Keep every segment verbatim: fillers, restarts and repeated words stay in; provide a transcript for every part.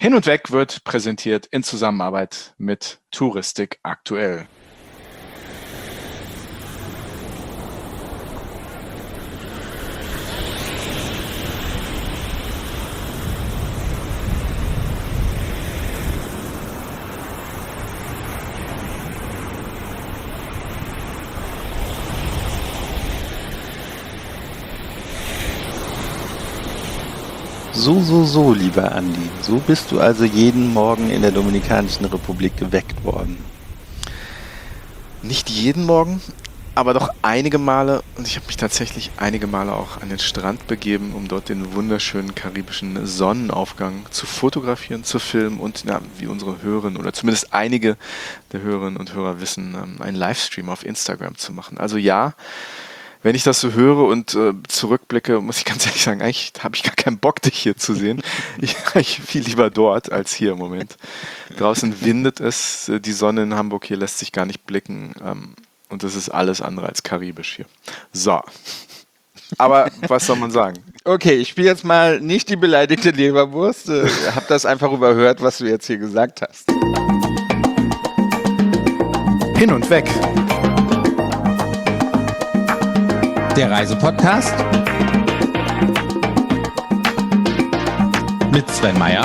Hin und Weg wird präsentiert in Zusammenarbeit mit Touristik aktuell. So, so, so, lieber Andi. So bist du also jeden Morgen in der Dominikanischen Republik geweckt worden. Nicht jeden Morgen, aber doch einige Male. Und ich habe mich tatsächlich einige Male auch an den Strand begeben, um dort den wunderschönen karibischen Sonnenaufgang zu fotografieren, zu filmen und, na, wie unsere Hörerinnen oder zumindest einige der Hörerinnen und Hörer wissen, ähm, einen Livestream auf Instagram zu machen. Also ja, wenn ich das so höre und äh, zurückblicke, muss ich ganz ehrlich sagen, eigentlich habe ich gar keinen Bock, dich hier zu sehen. Ich, ich viel lieber dort als hier im Moment. Draußen windet es, äh, die Sonne in Hamburg hier lässt sich gar nicht blicken. Ähm, und es ist alles andere als karibisch hier. So. Aber was soll man sagen? Okay, ich spiele jetzt mal nicht die beleidigte Leberwurst. Äh, hab das einfach überhört, was du jetzt hier gesagt hast. Hin und weg. Der Reisepodcast mit Sven Meyer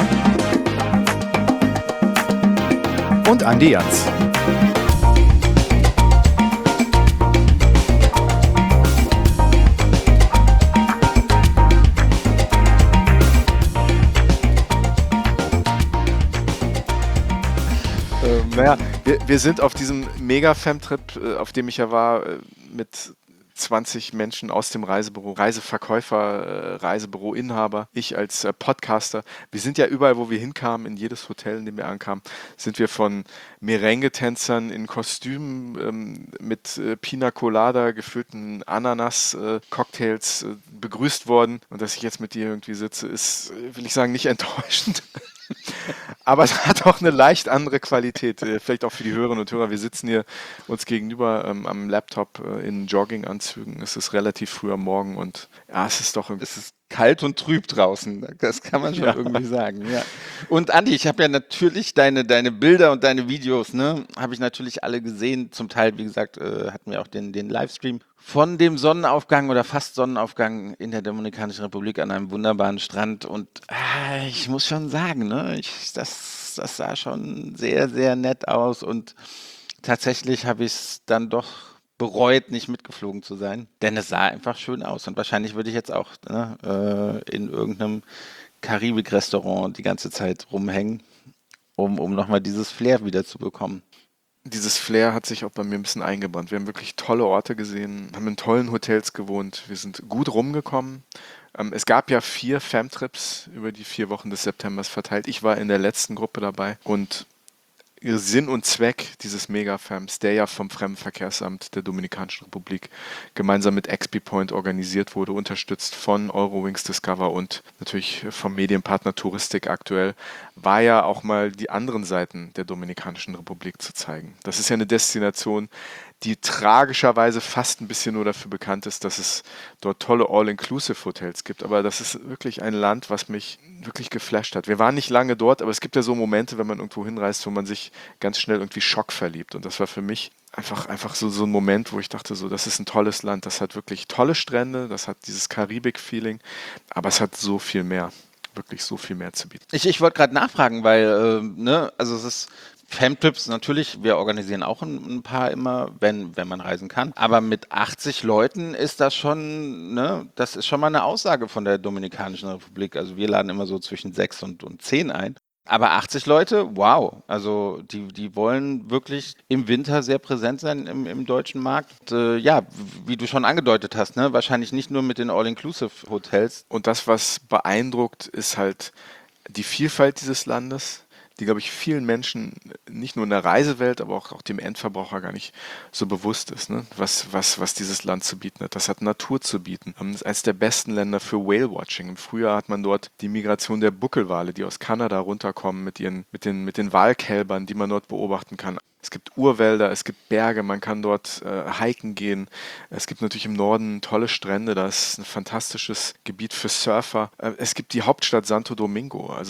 Und Andi Jans. Ähm, naja, wir, wir sind auf diesem Mega-Fam-Trip, äh, auf dem ich ja war, äh, mit zwanzig Menschen aus dem Reisebüro, Reiseverkäufer, äh, Reisebüroinhaber, ich als äh, Podcaster. Wir sind ja überall, wo wir hinkamen, in jedes Hotel, in dem wir ankamen, sind wir von Merengue-Tänzern in Kostümen ähm, mit äh, Pina Colada gefüllten Ananas-Cocktails äh, begrüßt worden. Und dass ich jetzt mit dir irgendwie sitze, ist, äh, will ich sagen, nicht enttäuschend. Aber es hat auch eine leicht andere Qualität. Äh, Vielleicht auch für die Hörerinnen und Hörer. Wir sitzen hier uns gegenüber ähm, am Laptop äh, in Jogginganzügen. Es ist relativ früh am Morgen und ja, es ist doch irgendwie. Es ist kalt und trüb draußen, das kann man schon Ja. irgendwie sagen. Ja. Und Andi, ich habe ja natürlich deine, deine Bilder und deine Videos, ne, habe ich natürlich alle gesehen. Zum Teil, wie gesagt, äh, hatten wir auch den, den Livestream von dem Sonnenaufgang oder fast Sonnenaufgang in der Dominikanischen Republik an einem wunderbaren Strand. Und äh, ich muss schon sagen, ne, ich, das, das sah schon sehr, sehr nett aus. Und tatsächlich habe ich es dann doch bereut, nicht mitgeflogen zu sein, denn es sah einfach schön aus. Und wahrscheinlich würde ich jetzt auch ne, äh, in irgendeinem Karibik-Restaurant die ganze Zeit rumhängen, um, um nochmal dieses Flair wieder zu bekommen. Dieses Flair hat sich auch bei mir ein bisschen eingebrannt. Wir haben wirklich tolle Orte gesehen, haben in tollen Hotels gewohnt. Wir sind gut rumgekommen. Ähm, es gab ja vier Fam-Trips über die vier Wochen des Septembers verteilt. Ich war in der letzten Gruppe dabei und Sinn und Zweck dieses Megafams, der ja vom Fremdenverkehrsamt der Dominikanischen Republik gemeinsam mit X P Point organisiert wurde, unterstützt von Eurowings Discover und natürlich vom Medienpartner Touristik aktuell, war ja auch mal die anderen Seiten der Dominikanischen Republik zu zeigen. Das ist ja eine Destination, die tragischerweise fast ein bisschen nur dafür bekannt ist, dass es dort tolle All-Inclusive-Hotels gibt. Aber das ist wirklich ein Land, was mich wirklich geflasht hat. Wir waren nicht lange dort, aber es gibt ja so Momente, wenn man irgendwo hinreist, wo man sich ganz schnell irgendwie schockverliebt. Und das war für mich einfach, einfach so, so ein Moment, wo ich dachte, so, das ist ein tolles Land. Das hat wirklich tolle Strände, das hat dieses Karibik-Feeling, aber es hat so viel mehr, wirklich so viel mehr zu bieten. Ich, ich wollte gerade nachfragen, weil, äh, ne, also es ist Fam-Trips natürlich, wir organisieren auch ein, ein paar immer, wenn, wenn man reisen kann. Aber mit achtzig Leuten ist das schon, ne, das ist schon mal eine Aussage von der Dominikanischen Republik. Also wir laden immer so zwischen sechs und, und zehn ein. Aber achtzig Leute, wow. Also die, die wollen wirklich im Winter sehr präsent sein im, im deutschen Markt. Und, äh, ja, wie du schon angedeutet hast, ne, wahrscheinlich nicht nur mit den All-Inclusive-Hotels. Und das, was beeindruckt, ist halt die Vielfalt dieses Landes, die, glaube ich, vielen Menschen, nicht nur in der Reisewelt, aber auch, auch dem Endverbraucher gar nicht so bewusst ist, ne? was, was, was dieses Land zu bieten hat. Das hat Natur zu bieten. Das ist eines der besten Länder für Whale-Watching. Im Frühjahr hat man dort die Migration der Buckelwale, die aus Kanada runterkommen mit, ihren, mit, den, mit den Walkälbern, die man dort beobachten kann. Es gibt Urwälder, es gibt Berge, man kann dort äh, hiken gehen. Es gibt natürlich im Norden tolle Strände, da ist ein fantastisches Gebiet für Surfer. Äh, es gibt die Hauptstadt Santo Domingo, also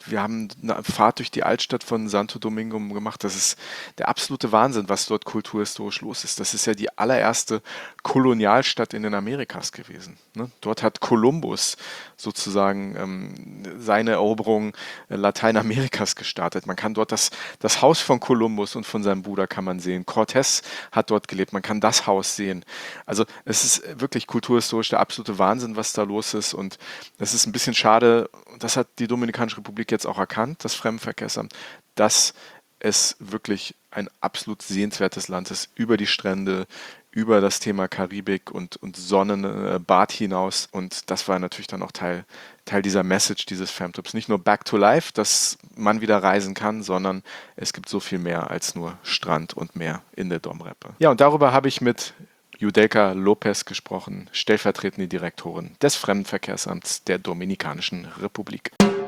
Wir haben eine Fahrt durch die Altstadt von Santo Domingo gemacht. Das ist der absolute Wahnsinn, was dort kulturhistorisch los ist. Das ist ja die allererste Kolonialstadt in den Amerikas gewesen. Ne? Dort hat Kolumbus sozusagen ähm, seine Eroberung äh, Lateinamerikas gestartet. Man kann dort das, das Haus von Kolumbus und von seinem Bruder kann man sehen. Cortés hat dort gelebt. Man kann das Haus sehen. Also es ist wirklich kulturhistorisch der absolute Wahnsinn, was da los ist. Und es ist ein bisschen schade, das hat die Dominikanische Republik jetzt auch erkannt, das Fremdenverkehrsamt, dass es wirklich ein absolut sehenswertes Land ist, über die Strände, über das Thema Karibik und, und Sonnenbad hinaus. Und das war natürlich dann auch Teil, Teil dieser Message dieses Femtrips. Nicht nur Back to Life, dass man wieder reisen kann, sondern es gibt so viel mehr als nur Strand und Meer in der Domrep. Ja, und darüber habe ich mit Yudelka Lopez gesprochen, stellvertretende Direktorin des Fremdenverkehrsamts der Dominikanischen Republik.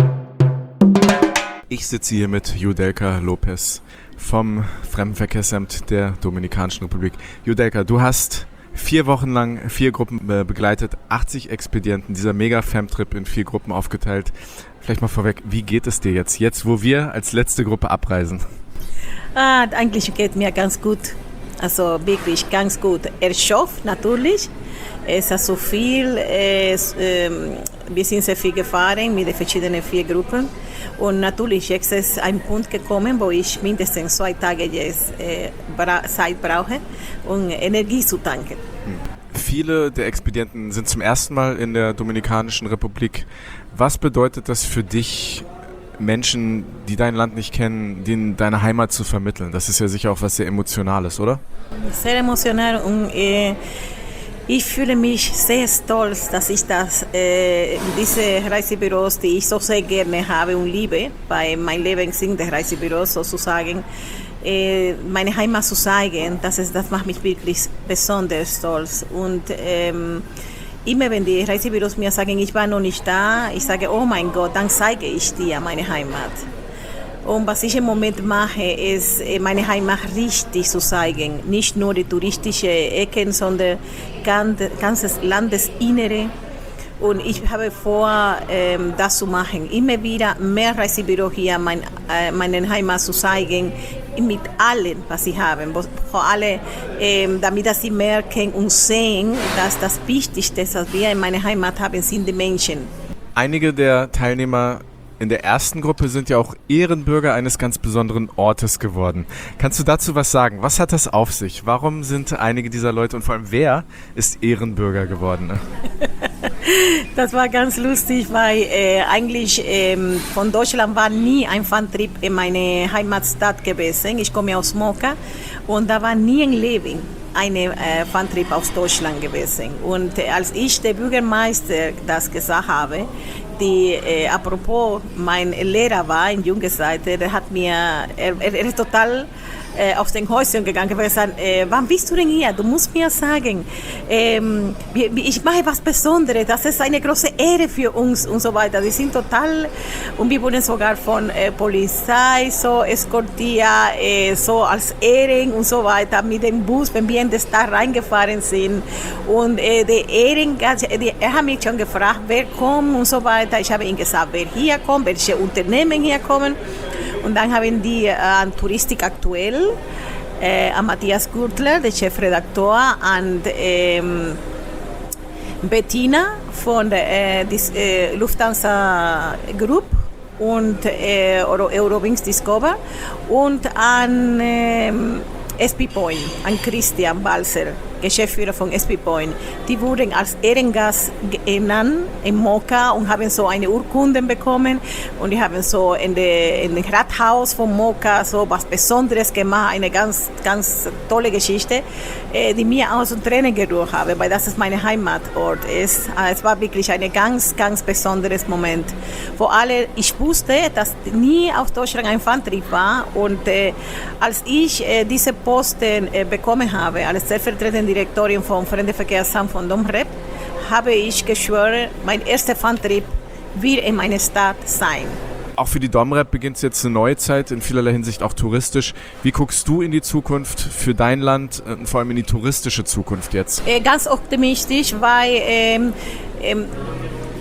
Ich sitze hier mit Yudelka Lopez vom Fremdenverkehrsamt der Dominikanischen Republik. Yudelka, du hast vier Wochen lang vier Gruppen äh, begleitet, achtzig Expedienten, dieser Mega-Femtrip in vier Gruppen aufgeteilt. Vielleicht mal vorweg, wie geht es dir jetzt, jetzt wo wir als letzte Gruppe abreisen? Ah, eigentlich geht mir ganz gut. Also wirklich ganz gut. Erschöpft natürlich. Es ist so viel. Es, ähm, wir sind sehr viel gefahren mit den verschiedenen vier Gruppen. Und natürlich jetzt ist ein Punkt gekommen, wo ich mindestens zwei Tage jetzt äh, bra- Zeit brauche, um Energie zu tanken. Viele der Expedienten sind zum ersten Mal in der Dominikanischen Republik. Was bedeutet das für dich, Menschen, die dein Land nicht kennen, denen deine Heimat zu vermitteln? Das ist ja sicher auch was sehr Emotionales, oder? Sehr emotional und äh, ich fühle mich sehr stolz, dass ich das, äh, diese Reisebüros, die ich so sehr gerne habe und liebe, bei meinem Leben sind die Reisebüros sozusagen, äh, meine Heimat zu zeigen, das, ist, das macht mich wirklich besonders stolz. Und ähm, immer wenn die Reisebüros mir sagen, ich war noch nicht da, ich sage, oh mein Gott, dann zeige ich dir meine Heimat. Und was ich im Moment mache, ist, meine Heimat richtig zu zeigen. Nicht nur die touristischen Ecken, sondern ganz, ganzes Landesinnere. Und ich habe vor, ähm, das zu machen. Immer wieder mehr Reisebüros hier, mein, äh, meine Heimat zu zeigen, mit allem, was sie haben. Vor allem, ähm, damit dass sie merken und sehen, dass das Wichtigste, was wir in meiner Heimat haben, sind die Menschen. Einige der Teilnehmer in der ersten Gruppe sind ja auch Ehrenbürger eines ganz besonderen Ortes geworden. Kannst du dazu was sagen? Was hat das auf sich? Warum sind einige dieser Leute und vor allem wer ist Ehrenbürger geworden? Das war ganz lustig, weil äh, eigentlich ähm, von Deutschland war nie ein Fantrip in meine Heimatstadt gewesen. Ich komme aus Moca und da war nie ein Leben eine äh, Fantrip aus Deutschland gewesen. Und äh, als ich der Bürgermeister das gesagt habe, die äh, apropos mein Lehrer war in junger Seite, der hat mir, er, er ist total äh, aus den Häuschen gegangen, weil er sagt, äh, wann bist du denn hier? Du musst mir sagen, ähm, ich mache was Besonderes, das ist eine große Ehre für uns und so weiter. Die sind total, und wir wurden sogar von äh, Polizei so eskortiert, äh, so als Ehren und so weiter mit dem Bus, wenn wir in die Stadt reingefahren sind. Und äh, die Ehren, die, er hat mich schon gefragt, wer kommt und so weiter. Ich habe ihm gesagt, wer hier kommt, welche Unternehmen hier kommen. Und dann haben die äh, an Touristik aktuell, äh, an Matthias Gürtler, der Chefredakteur, an ähm, Bettina von der äh, äh, Lufthansa Group und äh, Euro, Eurowings Discover und an äh, S P Point, an Christian Balzer, Geschäftsführer von S P Point. Die wurden als Ehrengast genannt in Moca und haben so eine Urkunde bekommen und die haben so in dem Rathaus von Moca so was Besonderes gemacht, eine ganz, ganz tolle Geschichte, die mir auch so Tränen gerührt habe, weil das ist mein Heimatort ist. Es war wirklich ein ganz, ganz besonderes Moment. Vor allem, ich wusste, dass nie aus Deutschland ein Fantrip war und äh, als ich äh, diese Posten äh, bekommen habe, als stellvertretende Direktorin vom Fremdenverkehrsamt von Domrep, habe ich geschworen, mein erster Fantrip wird in meiner Stadt sein. Auch für die Domrep beginnt jetzt eine neue Zeit, in vielerlei Hinsicht auch touristisch. Wie guckst du in die Zukunft für dein Land, und vor allem in die touristische Zukunft jetzt? Äh, ganz optimistisch, weil ähm, ähm,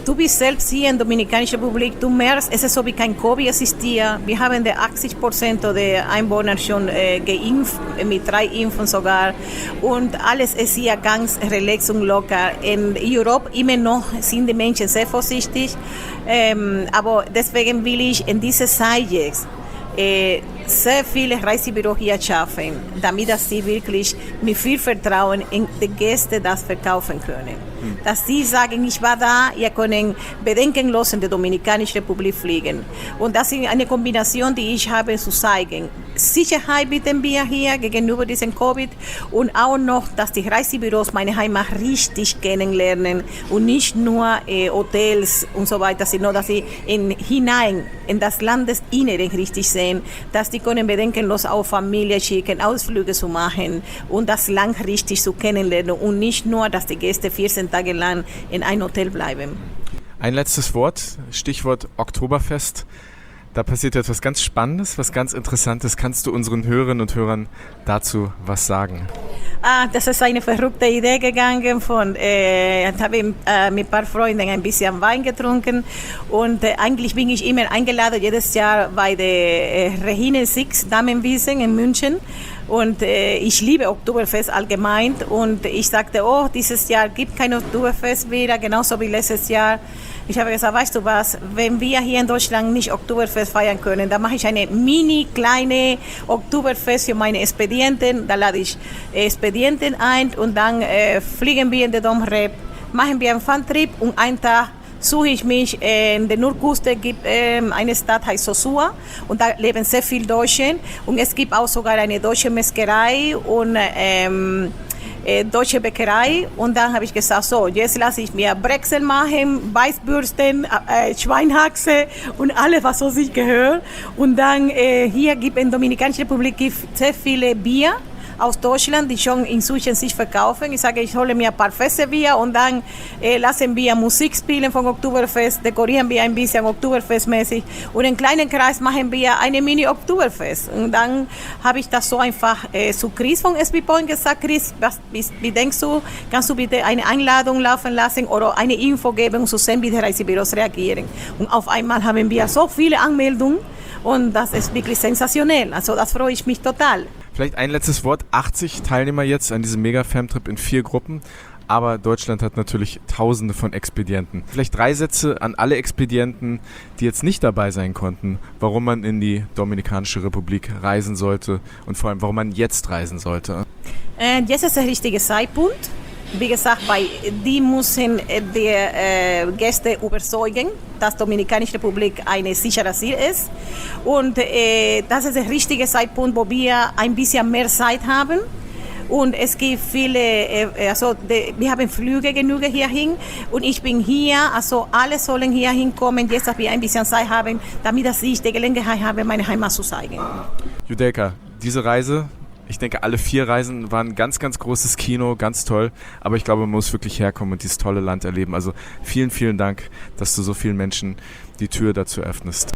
du bist selbst hier in der Dominikanischen Republik, du merkst, es ist so wie kein Covid existiert. Wir haben die achtzig Prozent der Einwohner schon äh, geimpft, mit drei Impfen sogar. Und alles ist hier ganz relax und locker. In Europa immer noch sind die Menschen sehr vorsichtig. Ähm, aber deswegen will ich in dieser Zeit jetzt äh, sehr viele Reisebüros hier schaffen, damit dass sie wirklich mit viel Vertrauen in die Gäste das verkaufen können. Hm. Dass sie sagen, ich war da, ihr könnt bedenkenlos in die Dominikanische Republik fliegen. Und das ist eine Kombination, die ich habe zu zeigen. Sicherheit bieten wir hier gegenüber diesem Covid und auch noch, dass die Reisebüros meine Heimat richtig kennenlernen und nicht nur äh, Hotels und so weiter, sondern dass sie in, hinein in das Landesinnere richtig sehen, dass die können bedenkenlos auch Familie schicken, Ausflüge zu machen und das Land richtig zu kennenlernen und nicht nur, dass die Gäste vierzehn Tage lang in einem Hotel bleiben. Ein letztes Wort, Stichwort Oktoberfest. Da passiert etwas ganz Spannendes, was ganz Interessantes. Kannst du unseren Hörerinnen und Hörern dazu was sagen? Ah, das ist eine verrückte Idee gegangen. Von, äh, ich habe äh, mit ein paar Freunden ein bisschen Wein getrunken und äh, eigentlich bin ich immer eingeladen, jedes Jahr bei der äh, Regine Six Damenwiesen in München. Und äh, ich liebe Oktoberfest allgemein und ich sagte, oh, dieses Jahr gibt kein Oktoberfest wieder, genauso wie letztes Jahr. Ich habe gesagt, weißt du was, wenn wir hier in Deutschland nicht Oktoberfest feiern können, dann mache ich eine mini kleine Oktoberfest für meine Expedienten. Da lade ich Expedienten ein und dann äh, fliegen wir in den Domrep, machen wir einen Fun-Trip und einen Tag suche ich mich in der Nordküste, gibt äh, eine Stadt, heißt Sosua und da leben sehr viele Deutsche und es gibt auch sogar eine deutsche Metzgerei und ähm, äh, deutsche Bäckerei und dann habe ich gesagt, so jetzt lasse ich mir Brezel machen, Weißbürsten, äh, Schweinhaxe und alles, was so sich gehört und dann äh, hier gibt in der Dominikanischen Republik gibt sehr viele Bier aus Deutschland, die schon inzwischen sich verkaufen. Ich sage, ich hole mir ein paar Fässer Bier und dann äh, lassen wir Musik spielen vom Oktoberfest, dekorieren wir ein bisschen Oktoberfestmäßig und in kleinen Kreis machen wir eine Mini-Oktoberfest. Und dann habe ich das so einfach äh, zu Chris von S B Point gesagt, Chris, was, wie, wie denkst du, kannst du bitte eine Einladung laufen lassen oder eine Info geben, um zu sehen, wie die Reisebüros reagieren. Und auf einmal haben wir so viele Anmeldungen und das ist wirklich sensationell. Also das freue ich mich total. Vielleicht ein letztes Wort. achtzig Teilnehmer jetzt an diesem Mega-Fam-Trip in vier Gruppen. Aber Deutschland hat natürlich Tausende von Expedienten. Vielleicht drei Sätze an alle Expedienten, die jetzt nicht dabei sein konnten, warum man in die Dominikanische Republik reisen sollte und vor allem, warum man jetzt reisen sollte. Äh, jetzt ist der richtige Zeitpunkt. Wie gesagt, weil die müssen die äh, Gäste überzeugen, dass die Dominikanische Republik eine sichere Ziel ist. Und äh, das ist der richtige Zeitpunkt, wo wir ein bisschen mehr Zeit haben. Und es gibt viele, äh, also de, wir haben Flüge genug hierhin und ich bin hier, also alle sollen hier hinkommen, jetzt, dass wir ein bisschen Zeit haben, damit dass ich die Gelegenheit habe, meine Heimat zu zeigen. Judejka, diese Reise, ich denke, alle vier Reisen waren ein ganz, ganz großes Kino, ganz toll. Aber ich glaube, man muss wirklich herkommen und dieses tolle Land erleben. Also vielen, vielen Dank, dass du so vielen Menschen die Tür dazu öffnest.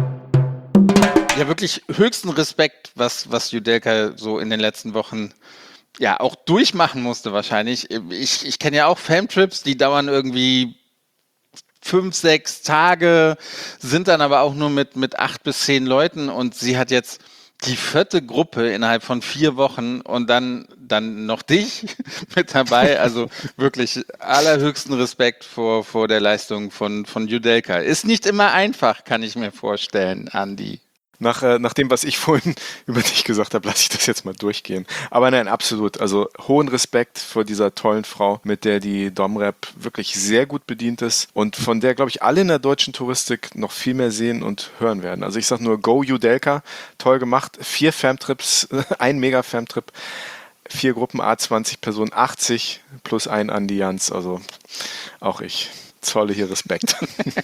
Ja, wirklich höchsten Respekt, was, was Judejka so in den letzten Wochen ja auch durchmachen musste wahrscheinlich. Ich, ich kenne ja auch Famtrips, die dauern irgendwie fünf, sechs Tage, sind dann aber auch nur mit, mit acht bis zehn Leuten und sie hat jetzt die vierte Gruppe innerhalb von vier Wochen und dann, dann noch dich mit dabei. Also wirklich allerhöchsten Respekt vor, vor der Leistung von, von Judejka. Ist nicht immer einfach, kann ich mir vorstellen, Andi. Nach, äh, nach dem, was ich vorhin über dich gesagt habe, lasse ich das jetzt mal durchgehen. Aber nein, absolut. Also hohen Respekt vor dieser tollen Frau, mit der die Domrep wirklich sehr gut bedient ist und von der, glaube ich, alle in der deutschen Touristik noch viel mehr sehen und hören werden. Also ich sage nur, go Judejka, toll gemacht. Vier Famtrips, ein Mega-Famtrip, vier Gruppen, A zwanzig Personen, achtzig plus ein Andi Jans. Also auch ich. Zolle hier Respekt.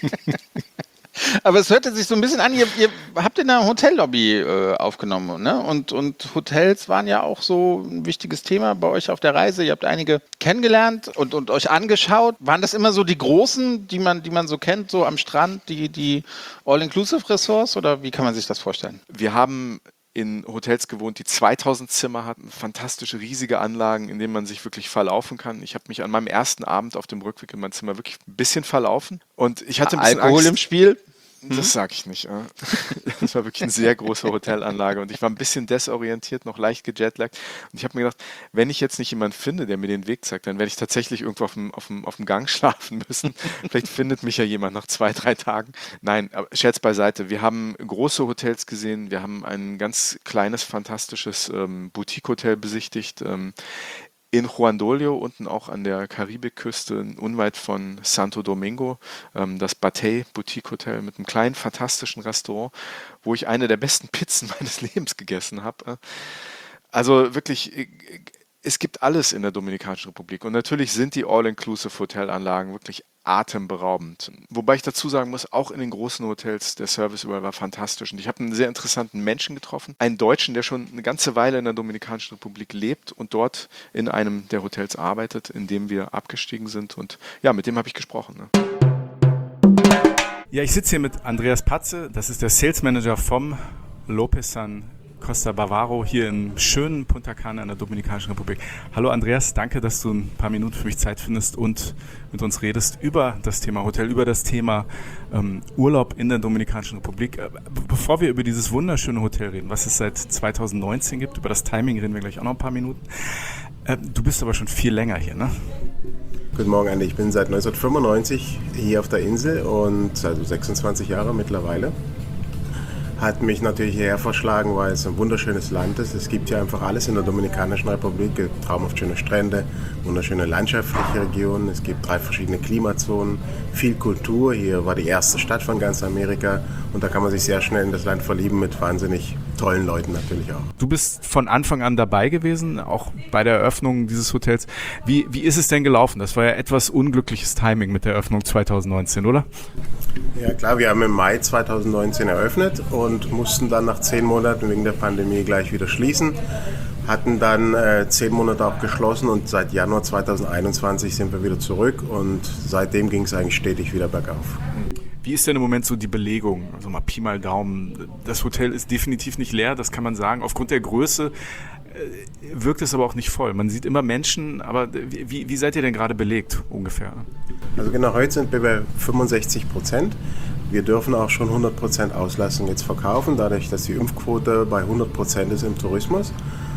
Aber es hörte sich so ein bisschen an, ihr, ihr habt in der Hotellobby äh, aufgenommen, ne? Und, und Hotels waren ja auch so ein wichtiges Thema bei euch auf der Reise. Ihr habt einige kennengelernt und, und euch angeschaut. Waren das immer so die großen, die man, die man so kennt, so am Strand, die, die All-Inclusive-Ressorts oder wie kann man sich das vorstellen? Wir haben in Hotels gewohnt, die zweitausend Zimmer hatten, fantastische, riesige Anlagen, in denen man sich wirklich verlaufen kann. Ich habe mich an meinem ersten Abend auf dem Rückweg in mein Zimmer wirklich ein bisschen verlaufen und ich hatte ein bisschen Alkohol Angst. im Spiel? Das sage ich nicht. Ja. Das war wirklich eine sehr große Hotelanlage und ich war ein bisschen desorientiert, noch leicht gejetlaggt. Und ich habe mir gedacht, wenn ich jetzt nicht jemanden finde, der mir den Weg zeigt, dann werde ich tatsächlich irgendwo auf dem, auf dem, auf dem Gang schlafen müssen. Vielleicht findet mich ja jemand nach zwei, drei Tagen. Nein, aber Scherz beiseite. Wir haben große Hotels gesehen. Wir haben ein ganz kleines, fantastisches ähm, Boutique-Hotel besichtigt. Ähm, in Juan Dolio, unten auch an der Karibikküste, unweit von Santo Domingo, ähm, das Batey Boutique Hotel mit einem kleinen, fantastischen Restaurant, wo ich eine der besten Pizzen meines Lebens gegessen habe. Also wirklich, es gibt alles in der Dominikanischen Republik und natürlich sind die All-Inclusive Hotelanlagen wirklich atemberaubend. Wobei ich dazu sagen muss, auch in den großen Hotels, der Service überall war fantastisch. Und ich habe einen sehr interessanten Menschen getroffen, einen Deutschen, der schon eine ganze Weile in der Dominikanischen Republik lebt und dort in einem der Hotels arbeitet, in dem wir abgestiegen sind. Und ja, mit dem habe ich gesprochen. Ne? Ja, ich sitze hier mit Andreas Patze, das ist der Sales Manager vom Lopesan Costa Bavaro hier im schönen Punta Cana in der Dominikanischen Republik. Hallo Andreas, danke, dass du ein paar Minuten für mich Zeit findest und mit uns redest über das Thema Hotel, über das Thema ähm, Urlaub in der Dominikanischen Republik. Äh, bevor wir über dieses wunderschöne Hotel reden, was es seit zweitausendneunzehn gibt, über das Timing reden wir gleich auch noch ein paar Minuten. Äh, du bist aber schon viel länger hier, ne? Guten Morgen, Andi. Ich bin seit neunzehnhundertfünfundneunzig hier auf der Insel und also sechsundzwanzig Jahre mittlerweile. Hat mich natürlich hierher verschlagen, weil es ein wunderschönes Land ist. Es gibt hier einfach alles in der Dominikanischen Republik. Traumhaft schöne Strände, wunderschöne landschaftliche Regionen. Es gibt drei verschiedene Klimazonen, viel Kultur. Hier war die erste Stadt von ganz Amerika und da kann man sich sehr schnell in das Land verlieben mit wahnsinnig tollen Leuten natürlich auch. Du bist von Anfang an dabei gewesen, auch bei der Eröffnung dieses Hotels. Wie, wie ist es denn gelaufen? Das war ja etwas unglückliches Timing mit der Eröffnung zweitausendneunzehn, oder? Ja klar, wir haben im Mai zweitausendneunzehn eröffnet und mussten dann nach zehn Monaten wegen der Pandemie gleich wieder schließen. Hatten dann äh, zehn Monate auch geschlossen und seit Januar zweitausendeinundzwanzig sind wir wieder zurück und seitdem ging es eigentlich stetig wieder bergauf. Wie ist denn im Moment so die Belegung? Also mal Pi mal Daumen. Das Hotel ist definitiv nicht leer, das kann man sagen. Aufgrund der Größe äh, wirkt es aber auch nicht voll. Man sieht immer Menschen, aber wie, wie seid ihr denn gerade belegt ungefähr? Also genau, heute sind wir bei fünfundsechzig Prozent. Wir dürfen auch schon hundert Prozent Auslastung jetzt verkaufen, dadurch, dass die Impfquote bei hundert Prozent ist im Tourismus.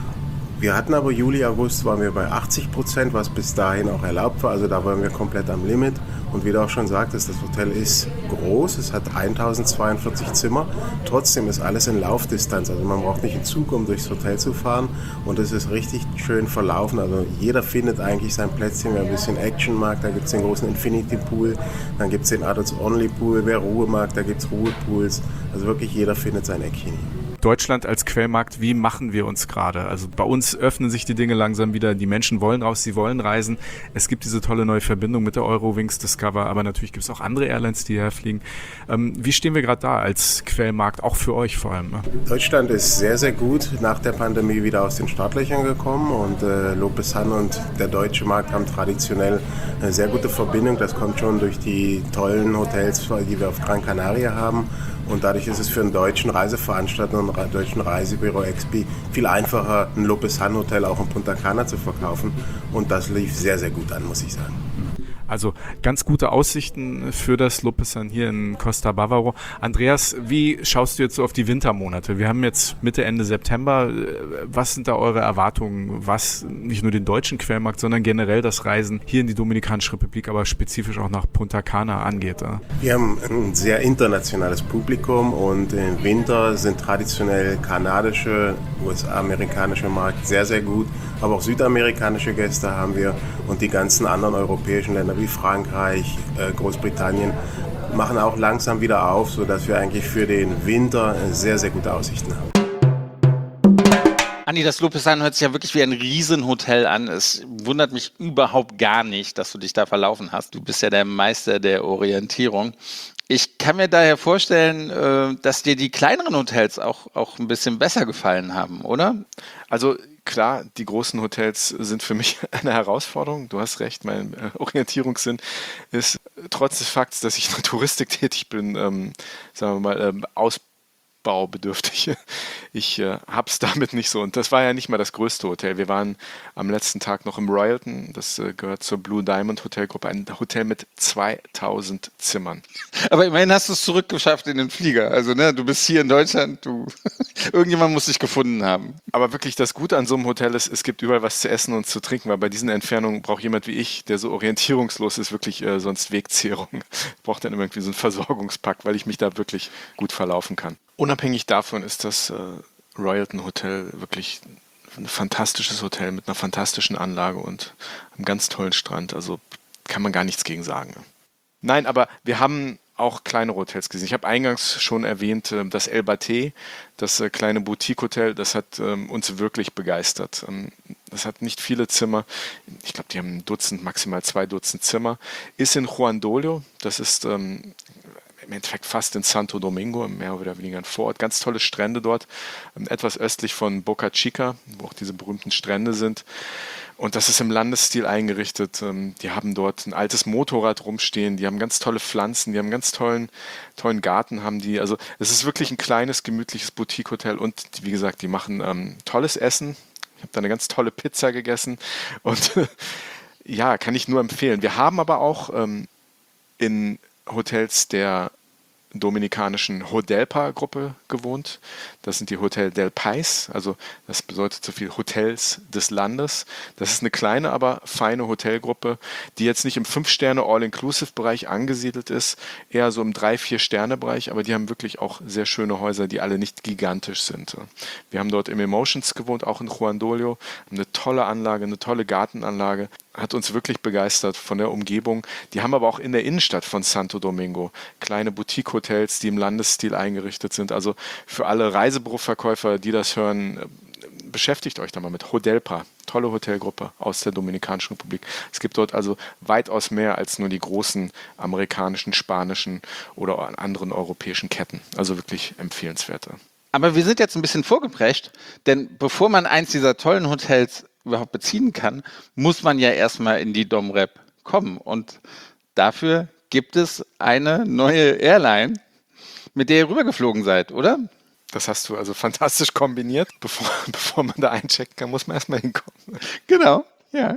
Wir hatten aber Juli, August waren wir bei achtzig Prozent, was bis dahin auch erlaubt war. Also da waren wir komplett am Limit. Und wie du auch schon sagtest, das Hotel ist groß, es hat tausendzweiundvierzig Zimmer. Trotzdem ist alles in Laufdistanz. Also man braucht nicht einen Zug, um durchs Hotel zu fahren. Und es ist richtig schön verlaufen. Also jeder findet eigentlich sein Plätzchen. Wer ein bisschen Action mag, da gibt es den großen Infinity Pool. Dann gibt es den Adults Only Pool. Wer Ruhe mag, da gibt es Ruhepools. Also wirklich jeder findet sein Eckchen. Deutschland als Quellmarkt, wie machen wir uns gerade? Also bei uns öffnen sich die Dinge langsam wieder, die Menschen wollen raus, sie wollen reisen. Es gibt diese tolle neue Verbindung mit der Eurowings Discover, aber natürlich gibt es auch andere Airlines, die hierher fliegen. Ähm, wie stehen wir gerade da als Quellmarkt, auch für euch vor allem? Ne? Deutschland ist sehr, sehr gut nach der Pandemie wieder aus den Startlöchern gekommen und äh, Lopesan und der deutsche Markt haben traditionell eine sehr gute Verbindung. Das kommt schon durch die tollen Hotels, die wir auf Gran Canaria haben. Und dadurch ist es für einen deutschen Reiseveranstalter und einen deutschen Reisebüro X P viel einfacher, ein Lopesan Hotel auch in Punta Cana zu verkaufen. Und das lief sehr, sehr gut an, muss ich sagen. Also ganz gute Aussichten für das Lopesan hier in Costa Bavaro. Andreas, wie schaust du jetzt so auf die Wintermonate? Wir haben jetzt Mitte, Ende September. Was sind da eure Erwartungen, was nicht nur den deutschen Quellmarkt, sondern generell das Reisen hier in die Dominikanische Republik, aber spezifisch auch nach Punta Cana angeht? Wir haben ein sehr internationales Publikum und im Winter sind traditionell kanadische, U S A-amerikanische Markt sehr, sehr gut. Aber auch südamerikanische Gäste haben wir und die ganzen anderen europäischen Länder wie Frankreich, äh, Großbritannien machen auch langsam wieder auf, sodass wir eigentlich für den Winter sehr, sehr gute Aussichten haben. Andi, das Lopesan hört sich ja wirklich wie ein Riesenhotel an. Es wundert mich überhaupt gar nicht, dass du dich da verlaufen hast. Du bist ja der Meister der Orientierung. Ich kann mir daher vorstellen, dass dir die kleineren Hotels auch, auch ein bisschen besser gefallen haben, oder? Also klar, die großen Hotels sind für mich eine Herausforderung. Du hast recht, mein äh, Orientierungssinn ist trotz des Fakts, dass ich in der Touristik tätig bin, ähm, sagen wir mal, ähm, ausbaubedürftig. ich äh, hab's damit nicht so. Und das war ja nicht mal das größte Hotel. Wir waren am letzten Tag noch im Royalton, das äh, gehört zur Blue Diamond Hotelgruppe, ein Hotel mit zweitausend Zimmern. Aber immerhin hast du es zurückgeschafft in den Flieger. Also ne, du bist hier in Deutschland, du irgendjemand muss dich gefunden haben. Aber wirklich das Gute an so einem Hotel ist, es gibt überall was zu essen und zu trinken, weil bei diesen Entfernungen braucht jemand wie ich, der so orientierungslos ist, wirklich äh, sonst Wegzehrung. Braucht dann irgendwie so einen Versorgungspakt, weil ich mich da wirklich gut verlaufen kann. Unabhängig davon ist das äh, Royalton Hotel wirklich ein fantastisches Hotel mit einer fantastischen Anlage und einem ganz tollen Strand. Also kann man gar nichts gegen sagen. Nein, aber wir haben auch kleinere Hotels gesehen. Ich habe eingangs schon erwähnt, äh, das El Batey, das äh, kleine Boutique-Hotel, das hat ähm, uns wirklich begeistert. Ähm, das hat nicht viele Zimmer. Ich glaube, die haben ein Dutzend, maximal zwei Dutzend Zimmer. Ist in Huandolio, das ist ähm, im Endeffekt fast in Santo Domingo, mehr oder weniger ein Vorort. Ganz tolle Strände dort, ähm, etwas östlich von Boca Chica, wo auch diese berühmten Strände sind. Und das ist im Landesstil eingerichtet. Die haben dort ein altes Motorrad rumstehen, die haben ganz tolle Pflanzen, die haben einen ganz tollen, tollen Garten, haben die. Also es ist wirklich ein kleines, gemütliches Boutique-Hotel und wie gesagt, die machen ähm, tolles Essen. Ich habe da eine ganz tolle Pizza gegessen und ja, kann ich nur empfehlen. Wir haben aber auch ähm, in Hotels der dominikanischen Hodelpa-Gruppe gewohnt. Das sind die Hotel del País, also das bedeutet so viel Hotels des Landes. Das ist eine kleine, aber feine Hotelgruppe, die jetzt nicht im fünf-Sterne-All-Inclusive-Bereich angesiedelt ist, eher so im drei-, vier-Sterne-Bereich, aber die haben wirklich auch sehr schöne Häuser, die alle nicht gigantisch sind. Wir haben dort im Emotions gewohnt, auch in Huandolio, eine tolle Anlage, eine tolle Gartenanlage, hat uns wirklich begeistert von der Umgebung. Die haben aber auch in der Innenstadt von Santo Domingo kleine Boutique-Hotels, die im Landesstil eingerichtet sind. Also für alle Reisebüroverkäufer, die das hören, beschäftigt euch da mal mit Hodelpa. Tolle Hotelgruppe aus der Dominikanischen Republik. Es gibt dort also weitaus mehr als nur die großen amerikanischen, spanischen oder anderen europäischen Ketten. Also wirklich empfehlenswerte. Aber wir sind jetzt ein bisschen vorgeprescht, denn bevor man eins dieser tollen Hotels überhaupt beziehen kann, muss man ja erstmal in die Domrep kommen. Und dafür gibt es eine neue Airline, mit der ihr rübergeflogen seid, oder? Das hast du also fantastisch kombiniert. Bevor, bevor man da einchecken kann, muss man erstmal hinkommen. Genau, ja.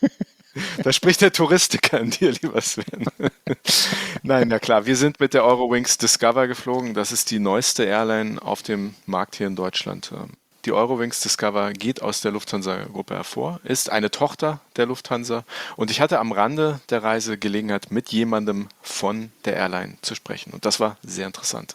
Da spricht der Touristiker in dir, lieber Sven. Nein, na klar, wir sind mit der Eurowings Discover geflogen. Das ist die neueste Airline auf dem Markt hier in Deutschland. Die Eurowings Discover geht aus der Lufthansa-Gruppe hervor, ist eine Tochter der Lufthansa und ich hatte am Rande der Reise Gelegenheit, mit jemandem von der Airline zu sprechen und das war sehr interessant.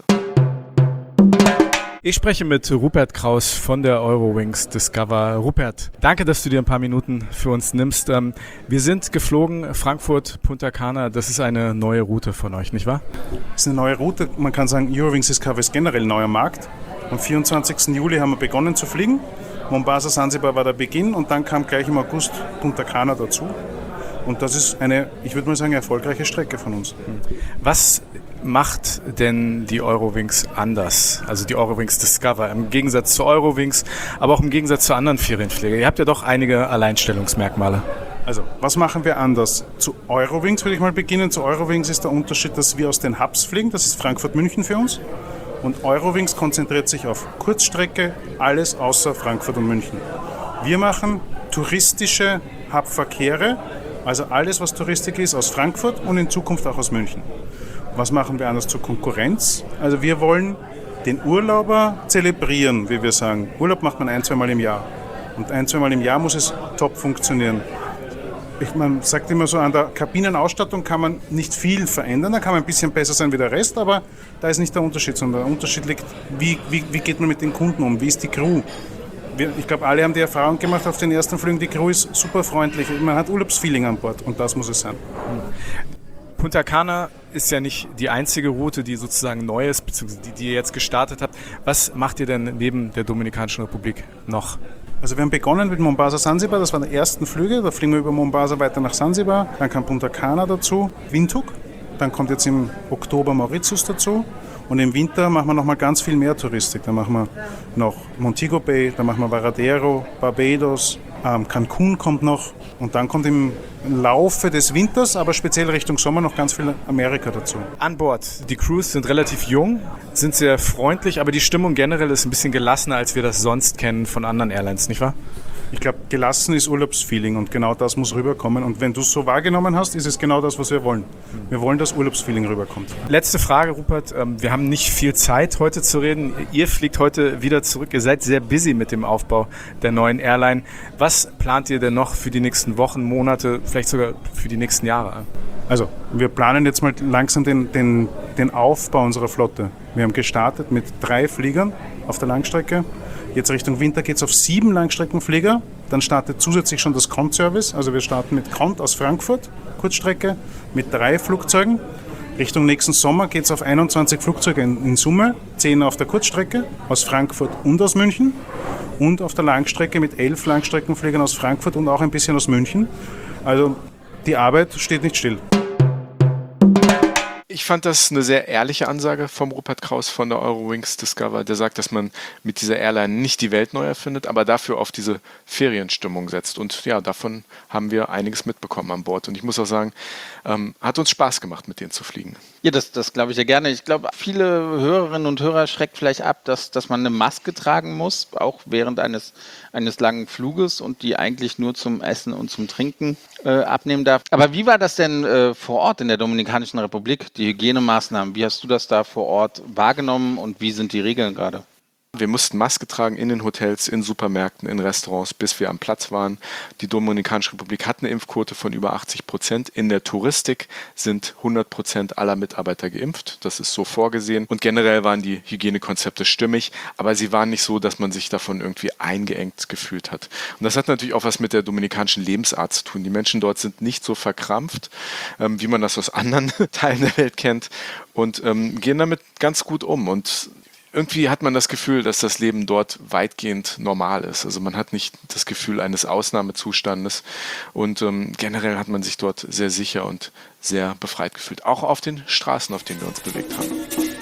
Ich spreche mit Rupert Kraus von der Eurowings Discover. Rupert, danke, dass du dir ein paar Minuten für uns nimmst. Wir sind geflogen, Frankfurt, Punta Cana, das ist eine neue Route von euch, nicht wahr? Das ist eine neue Route, man kann sagen, Eurowings Discover ist generell ein neuer Markt. Am vierundzwanzigsten Juli haben wir begonnen zu fliegen. Mombasa, Sansibar war der Beginn und dann kam gleich im August Punta Cana dazu. Und das ist eine, ich würde mal sagen, erfolgreiche Strecke von uns. Was macht denn die Eurowings anders? Also die Eurowings Discover im Gegensatz zu Eurowings, aber auch im Gegensatz zu anderen Ferienpfleger. Ihr habt ja doch einige Alleinstellungsmerkmale. Also, was machen wir anders? Zu Eurowings würde ich mal beginnen. Zu Eurowings ist der Unterschied, dass wir aus den Hubs fliegen. Das ist Frankfurt-München für uns. Und Eurowings konzentriert sich auf Kurzstrecke, alles außer Frankfurt und München. Wir machen touristische Hubverkehre, also alles, was Touristik ist, aus Frankfurt und in Zukunft auch aus München. Was machen wir anders zur Konkurrenz? Also wir wollen den Urlauber zelebrieren, wie wir sagen. Urlaub macht man ein-, zweimal im Jahr. Und ein-, zweimal im Jahr muss es top funktionieren. Ich, man sagt immer so, an der Kabinenausstattung kann man nicht viel verändern, da kann man ein bisschen besser sein wie der Rest, aber da ist nicht der Unterschied, sondern der Unterschied liegt, wie, wie, wie geht man mit den Kunden um, wie ist die Crew. Wir, ich glaube, alle haben die Erfahrung gemacht auf den ersten Flügen, die Crew ist super freundlich, man hat Urlaubsfeeling an Bord und das muss es sein. Punta Cana ist ja nicht die einzige Route, die sozusagen neu ist, beziehungsweise die, die ihr jetzt gestartet habt. Was macht ihr denn neben der Dominikanischen Republik noch? Also wir haben begonnen mit Mombasa, Sansibar, das waren die ersten Flüge, da fliegen wir über Mombasa weiter nach Sansibar, dann kam Punta Cana dazu, Windhoek, dann kommt jetzt im Oktober Mauritius dazu und im Winter machen wir nochmal ganz viel mehr Touristik, dann machen wir noch Montego Bay, dann machen wir Varadero, Barbados, Ähm, Cancun kommt noch und dann kommt im Laufe des Winters, aber speziell Richtung Sommer noch ganz viel Amerika dazu. An Bord. Die Crews sind relativ jung, sind sehr freundlich, aber die Stimmung generell ist ein bisschen gelassener, als wir das sonst kennen von anderen Airlines, nicht wahr? Ich glaube, gelassen ist Urlaubsfeeling und genau das muss rüberkommen. Und wenn du es so wahrgenommen hast, ist es genau das, was wir wollen. Wir wollen, dass Urlaubsfeeling rüberkommt. Letzte Frage, Rupert. Wir haben nicht viel Zeit, heute zu reden. Ihr fliegt heute wieder zurück. Ihr seid sehr busy mit dem Aufbau der neuen Airline. Was plant ihr denn noch für die nächsten Wochen, Monate, vielleicht sogar für die nächsten Jahre? Also, wir planen jetzt mal langsam den, den, den Aufbau unserer Flotte. Wir haben gestartet mit drei Fliegern auf der Langstrecke. Jetzt Richtung Winter geht es auf sieben Langstreckenflieger. Dann startet zusätzlich schon das Cont-Service. Also wir starten mit Cont aus Frankfurt, Kurzstrecke, mit drei Flugzeugen. Richtung nächsten Sommer geht es auf einundzwanzig Flugzeuge in, in Summe, zehn auf der Kurzstrecke aus Frankfurt und aus München und auf der Langstrecke mit elf Langstreckenfliegern aus Frankfurt und auch ein bisschen aus München. Also die Arbeit steht nicht still. Ich fand das eine sehr ehrliche Ansage vom Rupert Kraus von der Eurowings Discover, der sagt, dass man mit dieser Airline nicht die Welt neu erfindet, aber dafür auf diese Ferienstimmung setzt. Und ja, davon haben wir einiges mitbekommen an Bord. Und ich muss auch sagen, ähm, hat uns Spaß gemacht, mit denen zu fliegen. Ja, das, das glaube ich ja gerne. Ich glaube, viele Hörerinnen und Hörer schreckt vielleicht ab, dass, dass man eine Maske tragen muss, auch während eines, eines langen Fluges und die eigentlich nur zum Essen und zum Trinken äh, abnehmen darf. Aber wie war das denn äh, vor Ort in der Dominikanischen Republik, die Hygienemaßnahmen? Wie hast du das da vor Ort wahrgenommen und wie sind die Regeln gerade? Wir mussten Maske tragen in den Hotels, in Supermärkten, in Restaurants, bis wir am Platz waren. Die Dominikanische Republik hat eine Impfquote von über achtzig Prozent. In der Touristik sind hundert Prozent aller Mitarbeiter geimpft. Das ist so vorgesehen. Und generell waren die Hygienekonzepte stimmig, aber sie waren nicht so, dass man sich davon irgendwie eingeengt gefühlt hat. Und das hat natürlich auch was mit der dominikanischen Lebensart zu tun. Die Menschen dort sind nicht so verkrampft, ähm, wie man das aus anderen Teilen der Welt kennt, und ähm, gehen damit ganz gut um. Und irgendwie hat man das Gefühl, dass das Leben dort weitgehend normal ist. Also man hat nicht das Gefühl eines Ausnahmezustandes und ähm, generell hat man sich dort sehr sicher und sehr befreit gefühlt. Auch auf den Straßen, auf denen wir uns bewegt haben.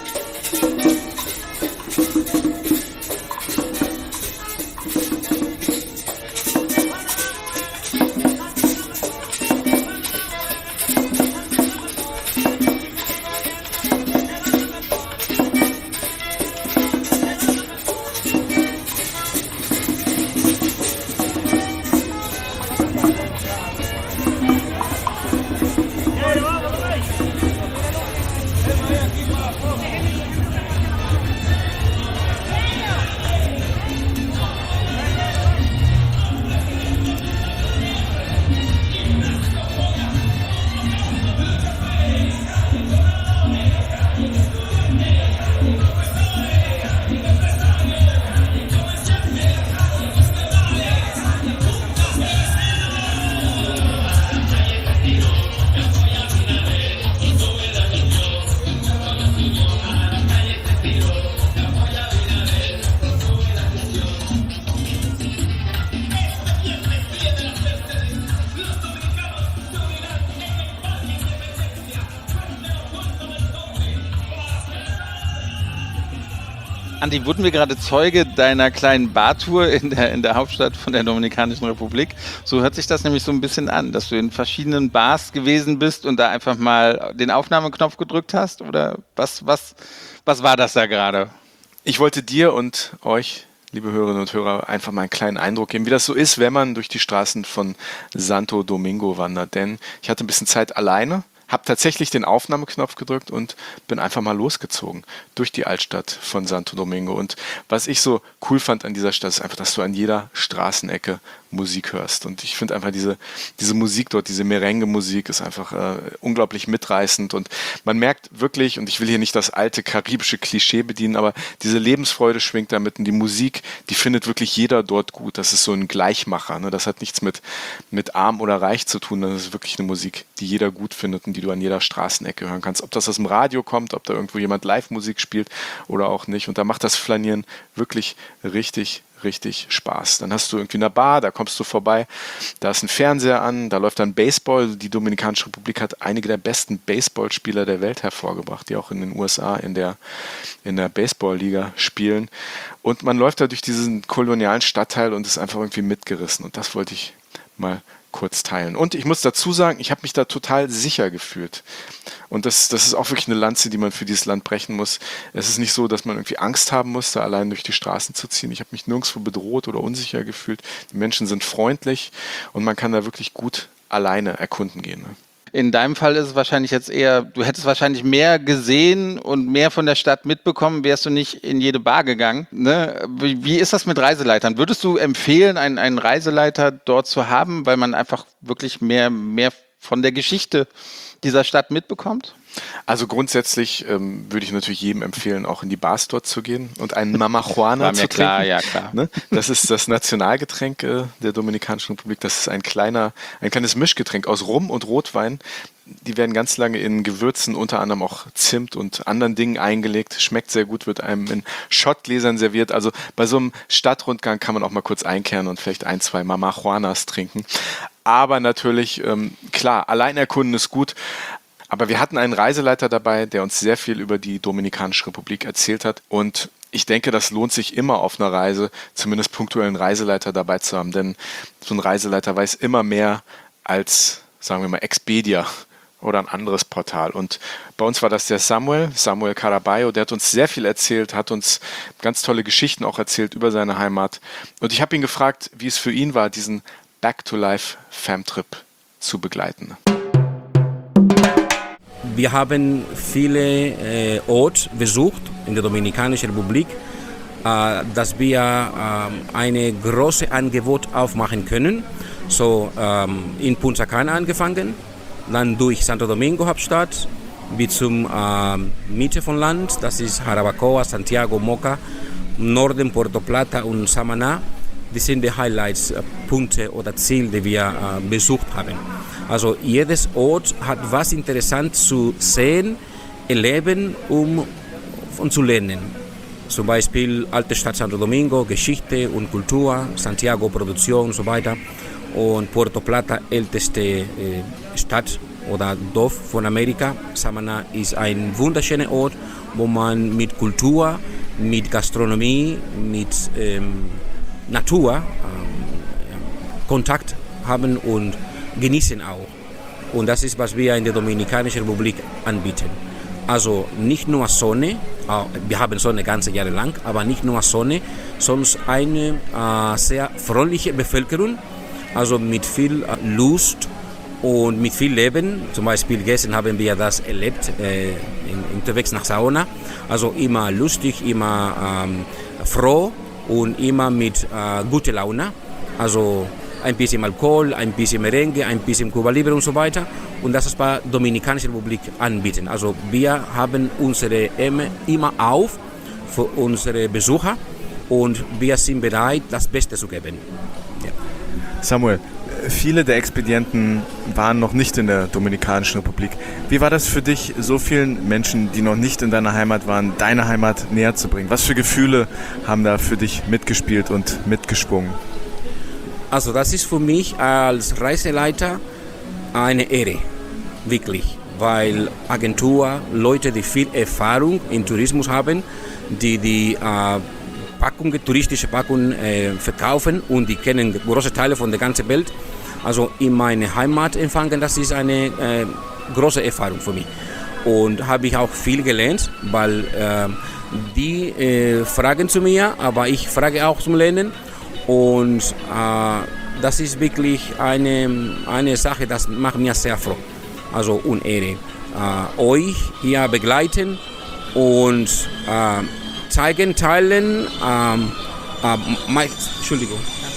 Andi, wurden wir gerade Zeuge deiner kleinen Bartour in der, in der Hauptstadt von der Dominikanischen Republik? So hört sich das nämlich so ein bisschen an, dass du in verschiedenen Bars gewesen bist und da einfach mal den Aufnahmeknopf gedrückt hast? Oder was, was, was war das da gerade? Ich wollte dir und euch, liebe Hörerinnen und Hörer, einfach mal einen kleinen Eindruck geben, wie das so ist, wenn man durch die Straßen von Santo Domingo wandert. Denn ich hatte ein bisschen Zeit alleine, habe tatsächlich den Aufnahmeknopf gedrückt und bin einfach mal losgezogen durch die Altstadt von Santo Domingo. Und was ich so cool fand an dieser Stadt, ist einfach, dass du an jeder Straßenecke Musik hörst. Und ich finde einfach diese, diese Musik dort, diese Merengue-Musik ist einfach äh, unglaublich mitreißend. Und man merkt wirklich, und ich will hier nicht das alte karibische Klischee bedienen, aber diese Lebensfreude schwingt damit. Und die Musik, die findet wirklich jeder dort gut. Das ist so ein Gleichmacher. Ne? Das hat nichts mit, mit arm oder reich zu tun. Das ist wirklich eine Musik, die jeder gut findet und die du an jeder Straßenecke hören kannst. Ob das aus dem Radio kommt, ob da irgendwo jemand Live-Musik spielt oder auch nicht. Und da macht das Flanieren wirklich richtig, richtig Spaß. Dann hast du irgendwie eine Bar, da kommst du vorbei, da ist ein Fernseher an, da läuft dann Baseball. Die Dominikanische Republik hat einige der besten Baseballspieler der Welt hervorgebracht, die auch in den U S A in der, in der Baseballliga spielen. Und man läuft da durch diesen kolonialen Stadtteil und ist einfach irgendwie mitgerissen. Und das wollte ich mal kurz teilen. Und ich muss dazu sagen, ich habe mich da total sicher gefühlt. Und das, das ist auch wirklich eine Lanze, die man für dieses Land brechen muss. Es ist nicht so, dass man irgendwie Angst haben muss, da allein durch die Straßen zu ziehen. Ich habe mich nirgendwo bedroht oder unsicher gefühlt. Die Menschen sind freundlich und man kann da wirklich gut alleine erkunden gehen. Ne? In deinem Fall ist es wahrscheinlich jetzt eher, du hättest wahrscheinlich mehr gesehen und mehr von der Stadt mitbekommen, wärst du nicht in jede Bar gegangen. Ne? Wie, wie ist das mit Reiseleitern? Würdest du empfehlen, einen, einen Reiseleiter dort zu haben, weil man einfach wirklich mehr, mehr von der Geschichte dieser Stadt mitbekommt? Also grundsätzlich ähm, würde ich natürlich jedem empfehlen, auch in die Bars dort zu gehen und einen Mama Juana zu klar, trinken. ja, klar. Ne? Das ist das Nationalgetränk äh, der Dominikanischen Republik. Das ist ein kleiner, ein kleines Mischgetränk aus Rum und Rotwein. Die werden ganz lange in Gewürzen, unter anderem auch Zimt und anderen Dingen eingelegt. Schmeckt sehr gut, wird einem in Schottgläsern serviert. Also bei so einem Stadtrundgang kann man auch mal kurz einkehren und vielleicht ein, zwei Mama Juanas trinken. Aber natürlich, ähm, klar, allein erkunden ist gut. Aber wir hatten einen Reiseleiter dabei, der uns sehr viel über die Dominikanische Republik erzählt hat. Und ich denke, das lohnt sich immer auf einer Reise, zumindest punktuell einen Reiseleiter dabei zu haben. Denn so ein Reiseleiter weiß immer mehr als, sagen wir mal, Expedia oder ein anderes Portal. Und bei uns war das der Samuel, Samuel Caraballo, der hat uns sehr viel erzählt, hat uns ganz tolle Geschichten auch erzählt über seine Heimat. Und ich habe ihn gefragt, wie es für ihn war, diesen Back-to-Life-Fam-Trip zu begleiten. Wir haben viele äh, Orte besucht in der Dominikanischen Republik, äh, dass wir äh, eine große Angebot aufmachen können. So ähm, in Punta Cana angefangen, dann durch Santo Domingo Hauptstadt, bis zum äh, Mitte von Land, das ist Jarabacoa, Santiago, Moca, Norden Puerto Plata und Samaná. Das sind die Highlights, äh, Punkte oder Ziele, die wir äh, besucht haben. Also jedes Ort hat was Interessantes zu sehen, erleben um, und zu lernen. Zum Beispiel alte Stadt Santo Domingo, Geschichte und Kultur, Santiago, Produktion und so weiter. Und Puerto Plata, älteste äh, Stadt oder Dorf von Amerika. Samaná ist ein wunderschöner Ort, wo man mit Kultur, mit Gastronomie, mit ähm, Natur ähm, Kontakt haben und genießen auch. Und das ist, was wir in der Dominikanischen Republik anbieten. Also nicht nur Sonne, wir haben Sonne ganze Jahre lang, aber nicht nur Sonne, sondern eine äh, sehr freundliche Bevölkerung, also mit viel äh, Lust und mit viel Leben. Zum Beispiel gestern haben wir das erlebt, äh, in, unterwegs nach Saona. Also immer lustig, immer ähm, froh und immer mit äh, guter Laune. Also ein bisschen Alkohol, ein bisschen Merengue, ein bisschen Cuba Libre und so weiter. Und das ist bei der Dominikanischen Republik anbieten. Also wir haben unsere Emme immer auf für unsere Besucher und wir sind bereit, das Beste zu geben. Ja. Samuel, viele der Expedienten waren noch nicht in der Dominikanischen Republik. Wie war das für dich, so vielen Menschen, die noch nicht in deiner Heimat waren, deine Heimat näher zu bringen? Was für Gefühle haben da für dich mitgespielt und mitgeschwungen? Also das ist für mich als Reiseleiter eine Ehre, wirklich, weil Agentur, Leute, die viel Erfahrung im Tourismus haben, die die äh, Packungen, touristische Packungen äh, verkaufen und die kennen große Teile von der ganzen Welt. Also in meine Heimat empfangen, das ist eine äh, große Erfahrung für mich. Und habe ich auch viel gelernt, weil äh, die äh, fragen zu mir, aber ich frage auch zum Lernen. Und äh, das ist wirklich eine, eine Sache, das macht mir sehr froh. Also und Ehre. Äh, euch hier begleiten und äh, zeigen, teilen, äh, äh, mein, Entschuldigung,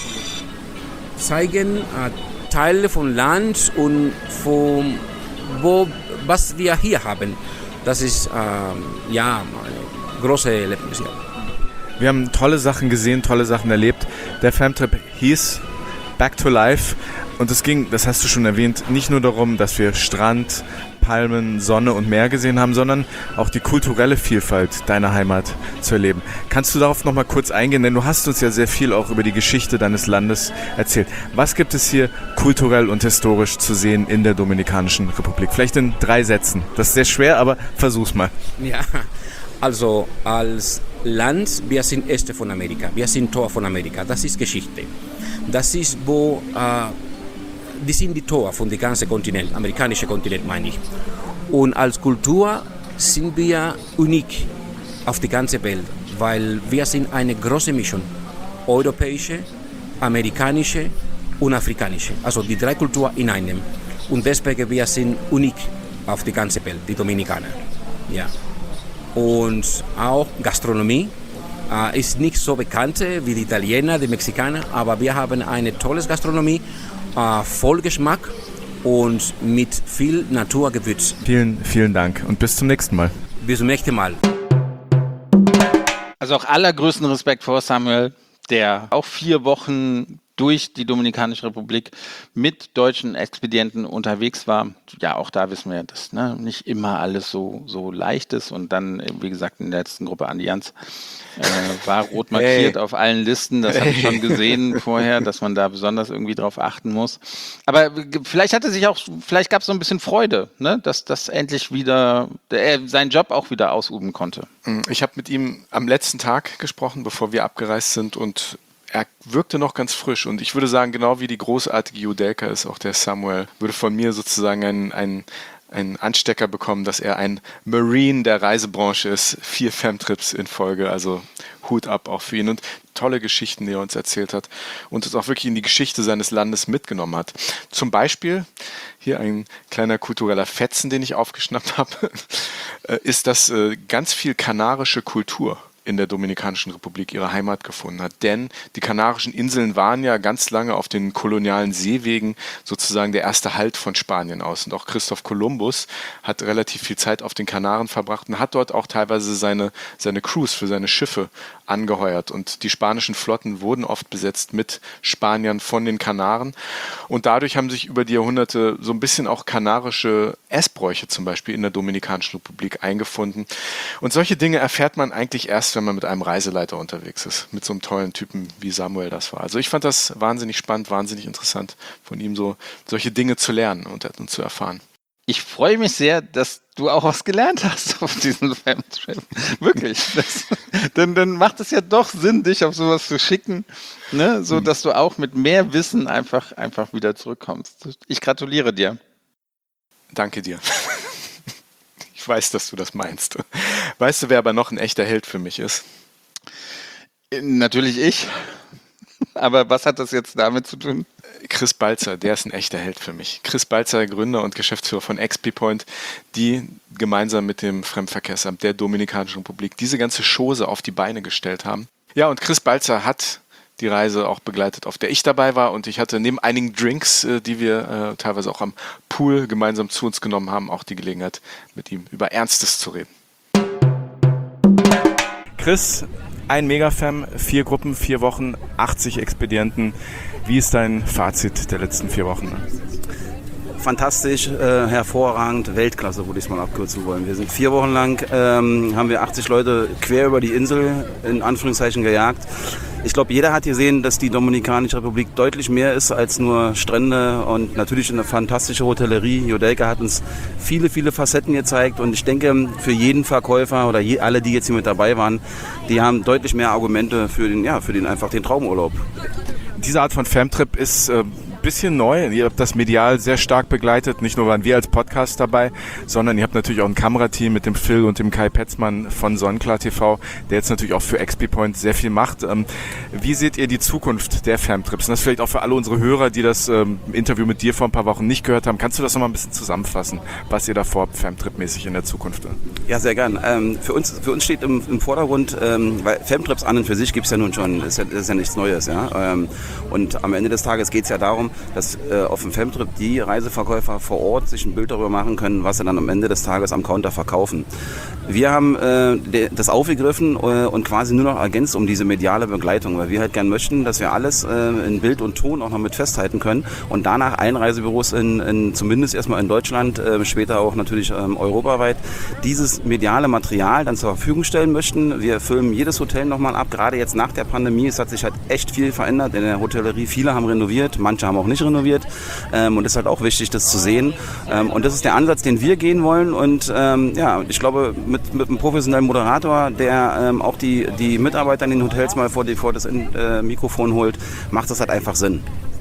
zeigen äh, Teile von Land und von wo, was wir hier haben. Das ist äh, ja ein großes Erlebnis. Ja. Wir haben tolle Sachen gesehen, tolle Sachen erlebt. Der Fam-Trip hieß Back to Life und es ging, das hast du schon erwähnt, nicht nur darum, dass wir Strand, Palmen, Sonne und Meer gesehen haben, sondern auch die kulturelle Vielfalt deiner Heimat zu erleben. Kannst du darauf noch mal kurz eingehen, denn du hast uns ja sehr viel auch über die Geschichte deines Landes erzählt. Was gibt es hier kulturell und historisch zu sehen in der Dominikanischen Republik? Vielleicht in drei Sätzen. Das ist sehr schwer, aber versuch's mal. Ja, also als Land, wir sind Äste von Amerika, wir sind Tor von Amerika, das ist Geschichte. Das ist, wo, äh, die sind die Tor von dem ganzen Kontinent, amerikanischen Kontinent meine ich. Und als Kultur sind wir unik auf die ganze Welt, weil wir sind eine große Mischung, europäische, amerikanische und afrikanische, also die drei Kulturen in einem. Und deswegen wir sind unik auf die ganze Welt, die Dominikaner. Ja. Und auch Gastronomie äh, ist nicht so bekannt wie die Italiener, die Mexikaner, aber wir haben eine tolle Gastronomie, äh, voll Geschmack und mit viel Naturgewürz. Vielen, vielen Dank und bis zum nächsten Mal. Bis zum nächsten Mal. Also auch allergrößten Respekt vor Samuel, der auch vier Wochen durch die Dominikanische Republik mit deutschen Expedienten unterwegs war. Ja, auch da wissen wir, dass ne, nicht immer alles so, so leicht ist. Und dann, wie gesagt, in der letzten Gruppe Andi Jans äh, war rot markiert hey. auf allen Listen. Das habe ich schon gesehen vorher, dass man da besonders irgendwie drauf achten muss. Aber vielleicht hatte sich auch, vielleicht gab es so ein bisschen Freude, ne, dass das endlich wieder, er seinen Job auch wieder ausüben konnte. Ich habe mit ihm am letzten Tag gesprochen, bevor wir abgereist sind, und er wirkte noch ganz frisch, und ich würde sagen, genau wie die großartige Joudelka ist auch der Samuel, würde von mir sozusagen einen, einen, einen Anstecker bekommen, dass er ein Marine der Reisebranche ist. Vier Femtrips in Folge, also Hut ab auch für ihn, und tolle Geschichten, die er uns erzählt hat und uns auch wirklich in die Geschichte seines Landes mitgenommen hat. Zum Beispiel, hier ein kleiner kultureller Fetzen, den ich aufgeschnappt habe, ist, dass ganz viel kanarische Kultur in der Dominikanischen Republik ihre Heimat gefunden hat. Denn die Kanarischen Inseln waren ja ganz lange auf den kolonialen Seewegen sozusagen der erste Halt von Spanien aus. Und auch Christoph Kolumbus hat relativ viel Zeit auf den Kanaren verbracht und hat dort auch teilweise seine, seine Crews für seine Schiffe angeheuert. Und die spanischen Flotten wurden oft besetzt mit Spaniern von den Kanaren. Und dadurch haben sich über die Jahrhunderte so ein bisschen auch kanarische Essbräuche zum Beispiel in der Dominikanischen Republik eingefunden. Und solche Dinge erfährt man eigentlich erst, wenn man mit einem Reiseleiter unterwegs ist, mit so einem tollen Typen wie Samuel das war. Also ich fand das wahnsinnig spannend, wahnsinnig interessant, von ihm so solche Dinge zu lernen und, und zu erfahren. Ich freue mich sehr, dass du auch was gelernt hast auf diesem Femtrip. Wirklich. Das, dann, dann macht es ja doch Sinn, dich auf sowas zu schicken, ne? So dass du auch mit mehr Wissen einfach, einfach wieder zurückkommst. Ich gratuliere dir. Danke dir. Ich weiß, dass du das meinst. Weißt du, wer aber noch ein echter Held für mich ist? Natürlich ich. Aber was hat das jetzt damit zu tun? Chris Balzer, der ist ein echter Held für mich. Chris Balzer, Gründer und Geschäftsführer von XP-Point, die gemeinsam mit dem Fremdenverkehrsamt der Dominikanischen Republik diese ganze Chose auf die Beine gestellt haben. Ja, und Chris Balzer hat die Reise auch begleitet, auf der ich dabei war, und ich hatte neben einigen Drinks, die wir äh, teilweise auch am Pool gemeinsam zu uns genommen haben, auch die Gelegenheit, mit ihm über Ernstes zu reden. Chris, ein Megafam, vier Gruppen, vier Wochen, achtzig Expedienten. Wie ist dein Fazit der letzten vier Wochen? Fantastisch, äh, hervorragend, Weltklasse, würde ich es mal abkürzen wollen. Wir sind vier Wochen lang, ähm, haben wir achtzig Leute quer über die Insel in Anführungszeichen gejagt. Ich glaube, jeder hat gesehen, dass die Dominikanische Republik deutlich mehr ist als nur Strände und natürlich eine fantastische Hotellerie. Joudelka hat uns viele, viele Facetten gezeigt, und ich denke, für jeden Verkäufer oder je, alle, die jetzt hier mit dabei waren, die haben deutlich mehr Argumente für den, ja, für den einfach den Traumurlaub. Diese Art von Femtrip ist äh, ein bisschen neu. Ihr habt das medial sehr stark begleitet. Nicht nur waren wir als Podcast dabei, sondern ihr habt natürlich auch ein Kamerateam mit dem Phil und dem Kai Petzmann von Sonnenklar T V, der jetzt natürlich auch für X P-Point sehr viel macht. Ähm, wie seht ihr die Zukunft der Femtrips? Und das vielleicht auch für alle unsere Hörer, die das ähm, Interview mit dir vor ein paar Wochen nicht gehört haben. Kannst du das nochmal ein bisschen zusammenfassen, was ihr da vorhabt, Femtrip-mäßig in der Zukunft? Ja, sehr gern. Ähm, für uns, für uns steht im, im Vordergrund, ähm, weil Femtrips an und für sich gibt es ja nun schon, das ist ja, das ist ja nichts Neues. Ja? Ähm, und am Ende des Tages geht es ja darum, dass äh, auf dem Femtrip die Reiseverkäufer vor Ort sich ein Bild darüber machen können, was sie dann am Ende des Tages am Counter verkaufen. Wir haben äh, de, das aufgegriffen äh, und quasi nur noch ergänzt um diese mediale Begleitung, weil wir halt gern möchten, dass wir alles äh, in Bild und Ton auch noch mit festhalten können und danach Einreisebüros in, in zumindest erstmal in Deutschland, äh, später auch natürlich ähm, europaweit, dieses mediale Material dann zur Verfügung stellen möchten. Wir filmen jedes Hotel nochmal ab, gerade jetzt nach der Pandemie. Es hat sich halt echt viel verändert in der Hotellerie. Viele haben renoviert, manche haben auch nicht renoviert ähm, und es ist halt auch wichtig, das zu sehen. Ähm, und das ist der Ansatz, den wir gehen wollen und ähm, ja, ich glaube, mit, mit einem professionellen Moderator, der ähm, auch die, die Mitarbeiter in den Hotels mal vor, die, vor das äh, Mikrofon holt, macht das halt einfach Sinn.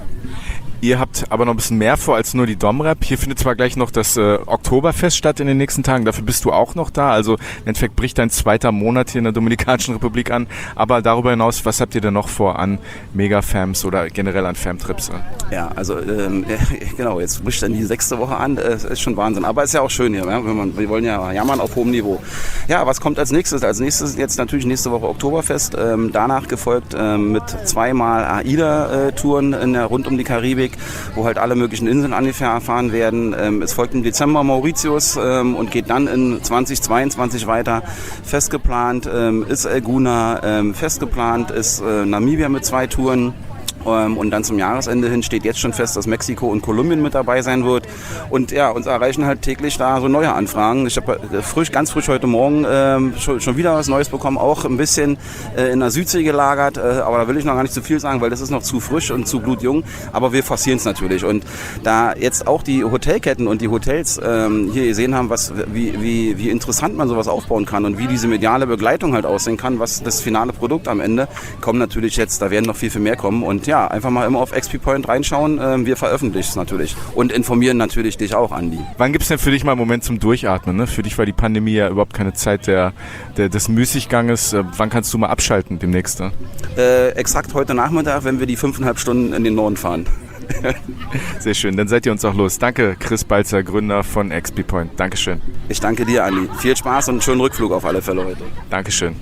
Ihr habt aber noch ein bisschen mehr vor als nur die Domrep. Hier findet zwar gleich noch das äh, Oktoberfest statt in den nächsten Tagen. Dafür bist du auch noch da. Also im Endeffekt bricht dein zweiter Monat hier in der Dominikanischen Republik an. Aber darüber hinaus, was habt ihr denn noch vor an Mega-Fams oder generell an Fam-Trips? Ja, also ähm, genau, jetzt bricht dann die sechste Woche an. Das ist schon Wahnsinn. Aber ist ja auch schön hier. Ja? Wenn man, wir wollen ja jammern auf hohem Niveau. Ja, was kommt als nächstes? Als nächstes jetzt natürlich nächste Woche Oktoberfest. Ähm, danach gefolgt ähm, mit zweimal AIDA-Touren in der, rund um die Karibik, wo halt alle möglichen Inseln angefahren werden. Ähm, es folgt im Dezember Mauritius ähm, und geht dann in zwanzig zweiundzwanzig weiter. Festgeplant ähm, ist Elguna, ähm, festgeplant ist äh, Namibia mit zwei Touren. Und dann zum Jahresende hin steht jetzt schon fest, dass Mexiko und Kolumbien mit dabei sein wird. Und ja, uns erreichen halt täglich da so neue Anfragen. Ich habe frisch, ganz frisch heute Morgen ähm, schon, schon wieder was Neues bekommen, auch ein bisschen äh, in der Südsee gelagert. Äh, aber da will ich noch gar nicht zu viel sagen, weil das ist noch zu frisch und zu blutjung. Aber wir forcieren es natürlich. Und da jetzt auch die Hotelketten und die Hotels ähm, hier gesehen haben, was, wie, wie, wie interessant man sowas aufbauen kann und wie diese mediale Begleitung halt aussehen kann, was das finale Produkt am Ende, kommen natürlich jetzt, da werden noch viel, viel mehr kommen. Und ja, Ja, einfach mal immer auf X P Point reinschauen. Wir veröffentlichen es natürlich und informieren natürlich dich auch, Andi. Wann gibt es denn für dich mal einen Moment zum Durchatmen? Ne? Für dich war die Pandemie ja überhaupt keine Zeit der, der, des Müßigganges. Wann kannst du mal abschalten demnächst? Ne? Äh, exakt heute Nachmittag, wenn wir die fünfeinhalb Stunden in den Norden fahren. Sehr schön, dann seid ihr uns auch los. Danke, Chris Balzer, Gründer von X P Point. Dankeschön. Ich danke dir, Andi. Viel Spaß und einen schönen Rückflug auf alle Fälle heute. Dankeschön.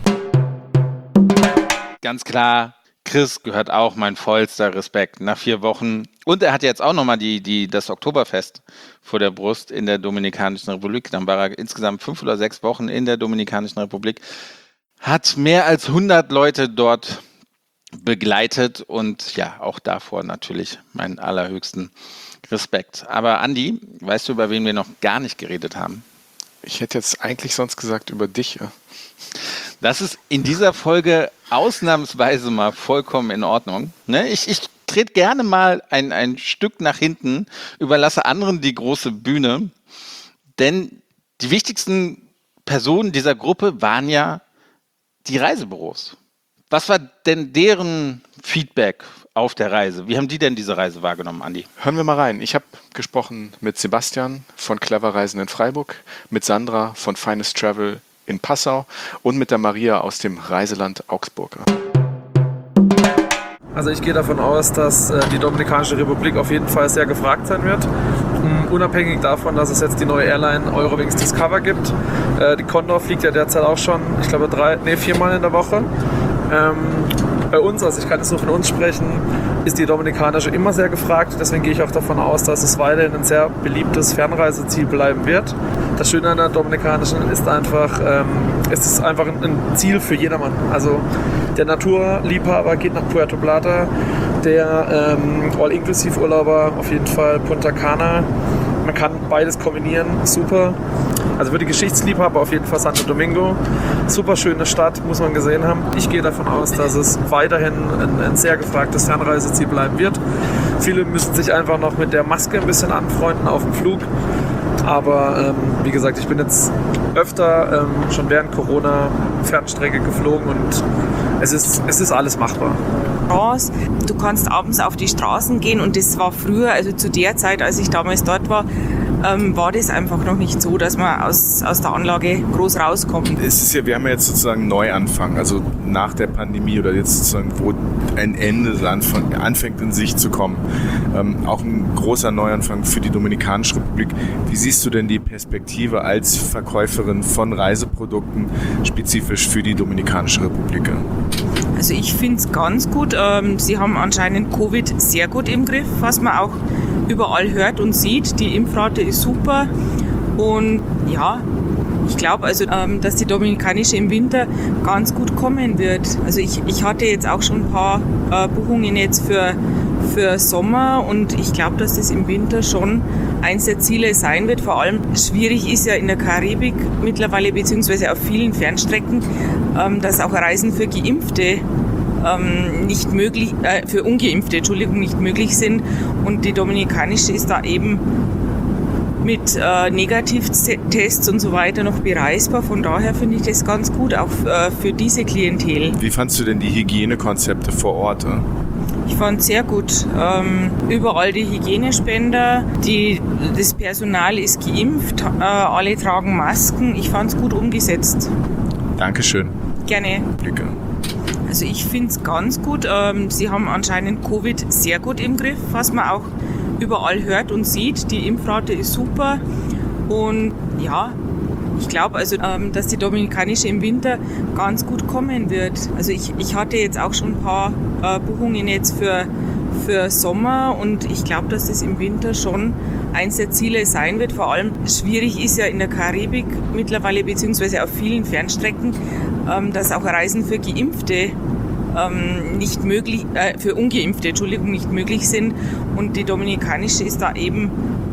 Ganz klar, Chris gehört auch mein vollster Respekt nach vier Wochen. Und er hat jetzt auch nochmal die, die, das Oktoberfest vor der Brust in der Dominikanischen Republik. Dann war er insgesamt fünf oder sechs Wochen in der Dominikanischen Republik. Hat mehr als hundert Leute dort begleitet und ja, auch davor natürlich meinen allerhöchsten Respekt. Aber Andi, weißt du, über wen wir noch gar nicht geredet haben? Ich hätte jetzt eigentlich sonst gesagt über dich. Ja. Das ist in dieser Folge ausnahmsweise mal vollkommen in Ordnung. Ne? Ich, ich trete gerne mal ein, ein Stück nach hinten, überlasse anderen die große Bühne, denn die wichtigsten Personen dieser Gruppe waren ja die Reisebüros. Was war denn deren Feedback auf der Reise? Wie haben die denn diese Reise wahrgenommen, Andi? Hören wir mal rein. Ich habe gesprochen mit Sebastian von Clever Reisen in Freiburg, mit Sandra von Finest Travel in Passau und mit der Maria aus dem Reiseland Augsburg. Also ich gehe davon aus, dass äh, die Dominikanische Republik auf jeden Fall sehr gefragt sein wird. Um, unabhängig davon, dass es jetzt die neue Airline Eurowings Discover gibt. Äh, die Condor fliegt ja derzeit auch schon, ich glaube, drei, nee, viermal in der Woche. Ähm, bei uns, also ich kann jetzt nur von uns sprechen, ist die Dominikanische immer sehr gefragt. Deswegen gehe ich auch davon aus, dass es weiterhin ein sehr beliebtes Fernreiseziel bleiben wird. Das Schöne an der Dominikanischen ist einfach, ähm, es ist einfach ein Ziel für jedermann. Also der Naturliebhaber geht nach Puerto Plata, der ähm, All-Inclusive-Urlauber auf jeden Fall Punta Cana. Man kann beides kombinieren, super. Also für die Geschichtsliebhaber auf jeden Fall Santo Domingo. Super schöne Stadt, muss man gesehen haben. Ich gehe davon aus, dass es weiterhin ein, ein sehr gefragtes Fernreiseziel bleiben wird. Viele müssen sich einfach noch mit der Maske ein bisschen anfreunden auf dem Flug. Aber ähm, wie gesagt, ich bin jetzt öfter ähm, schon während Corona Fernstrecke geflogen und es ist, es ist alles machbar. Du kannst abends auf die Straßen gehen und das war früher, also zu der Zeit, als ich damals dort war, ähm, war das einfach noch nicht so, dass man aus, aus der Anlage groß rauskommt. Es ist ja, wir haben ja jetzt sozusagen einen Neuanfang, also nach der Pandemie oder jetzt sozusagen, wo ein Ende anfängt in Sicht zu kommen. Ähm, auch ein großer Neuanfang für die Dominikanische Republik. Wie siehst du denn die Perspektive als Verkäuferin von Reiseprodukten spezifisch für die Dominikanische Republik? Also ich finde es ganz gut. Ähm, sie haben anscheinend Covid sehr gut im Griff, was man auch überall hört und sieht. Die Impfrate ist super und ja, ich glaube also, ähm, dass die Dominikanische im Winter ganz gut kommen wird. Also ich, ich hatte jetzt auch schon ein paar äh, Buchungen jetzt für, für Sommer und ich glaube, dass das im Winter schon eins der Ziele sein wird. Vor allem schwierig ist ja in der Karibik mittlerweile, beziehungsweise auf vielen Fernstrecken, ähm, dass auch Reisen für Geimpfte ähm, nicht möglich, äh, für Ungeimpfte, Entschuldigung, nicht möglich sind. Und die Dominikanische ist da eben mit äh, Negativtests und so weiter noch bereisbar. Von daher finde ich das ganz gut, auch äh, für diese Klientel. Wie fandst du denn die Hygienekonzepte vor Ort? Äh? Ich fand es sehr gut. Ähm, überall die Hygienespender, die, das Personal ist geimpft, äh, alle tragen Masken. Ich fand es gut umgesetzt. Dankeschön. Gerne. Blicke. Also ich finde es ganz gut. Ähm, sie haben anscheinend Covid sehr gut im Griff, was man auch überall hört und sieht. Die Impfrate ist super und ja, ich glaube also, ähm, dass die Dominikanische im Winter ganz gut kommen wird. Also ich, ich hatte jetzt auch schon ein paar äh, Buchungen jetzt für, für Sommer und ich glaube, dass das im Winter schon eins der Ziele sein wird. Vor allem schwierig ist ja in der Karibik mittlerweile, beziehungsweise auf vielen Fernstrecken, ähm, dass auch Reisen für Geimpfte ähm, nicht möglich, äh, für Ungeimpfte, Entschuldigung, nicht möglich sind. Und die Dominikanische ist da eben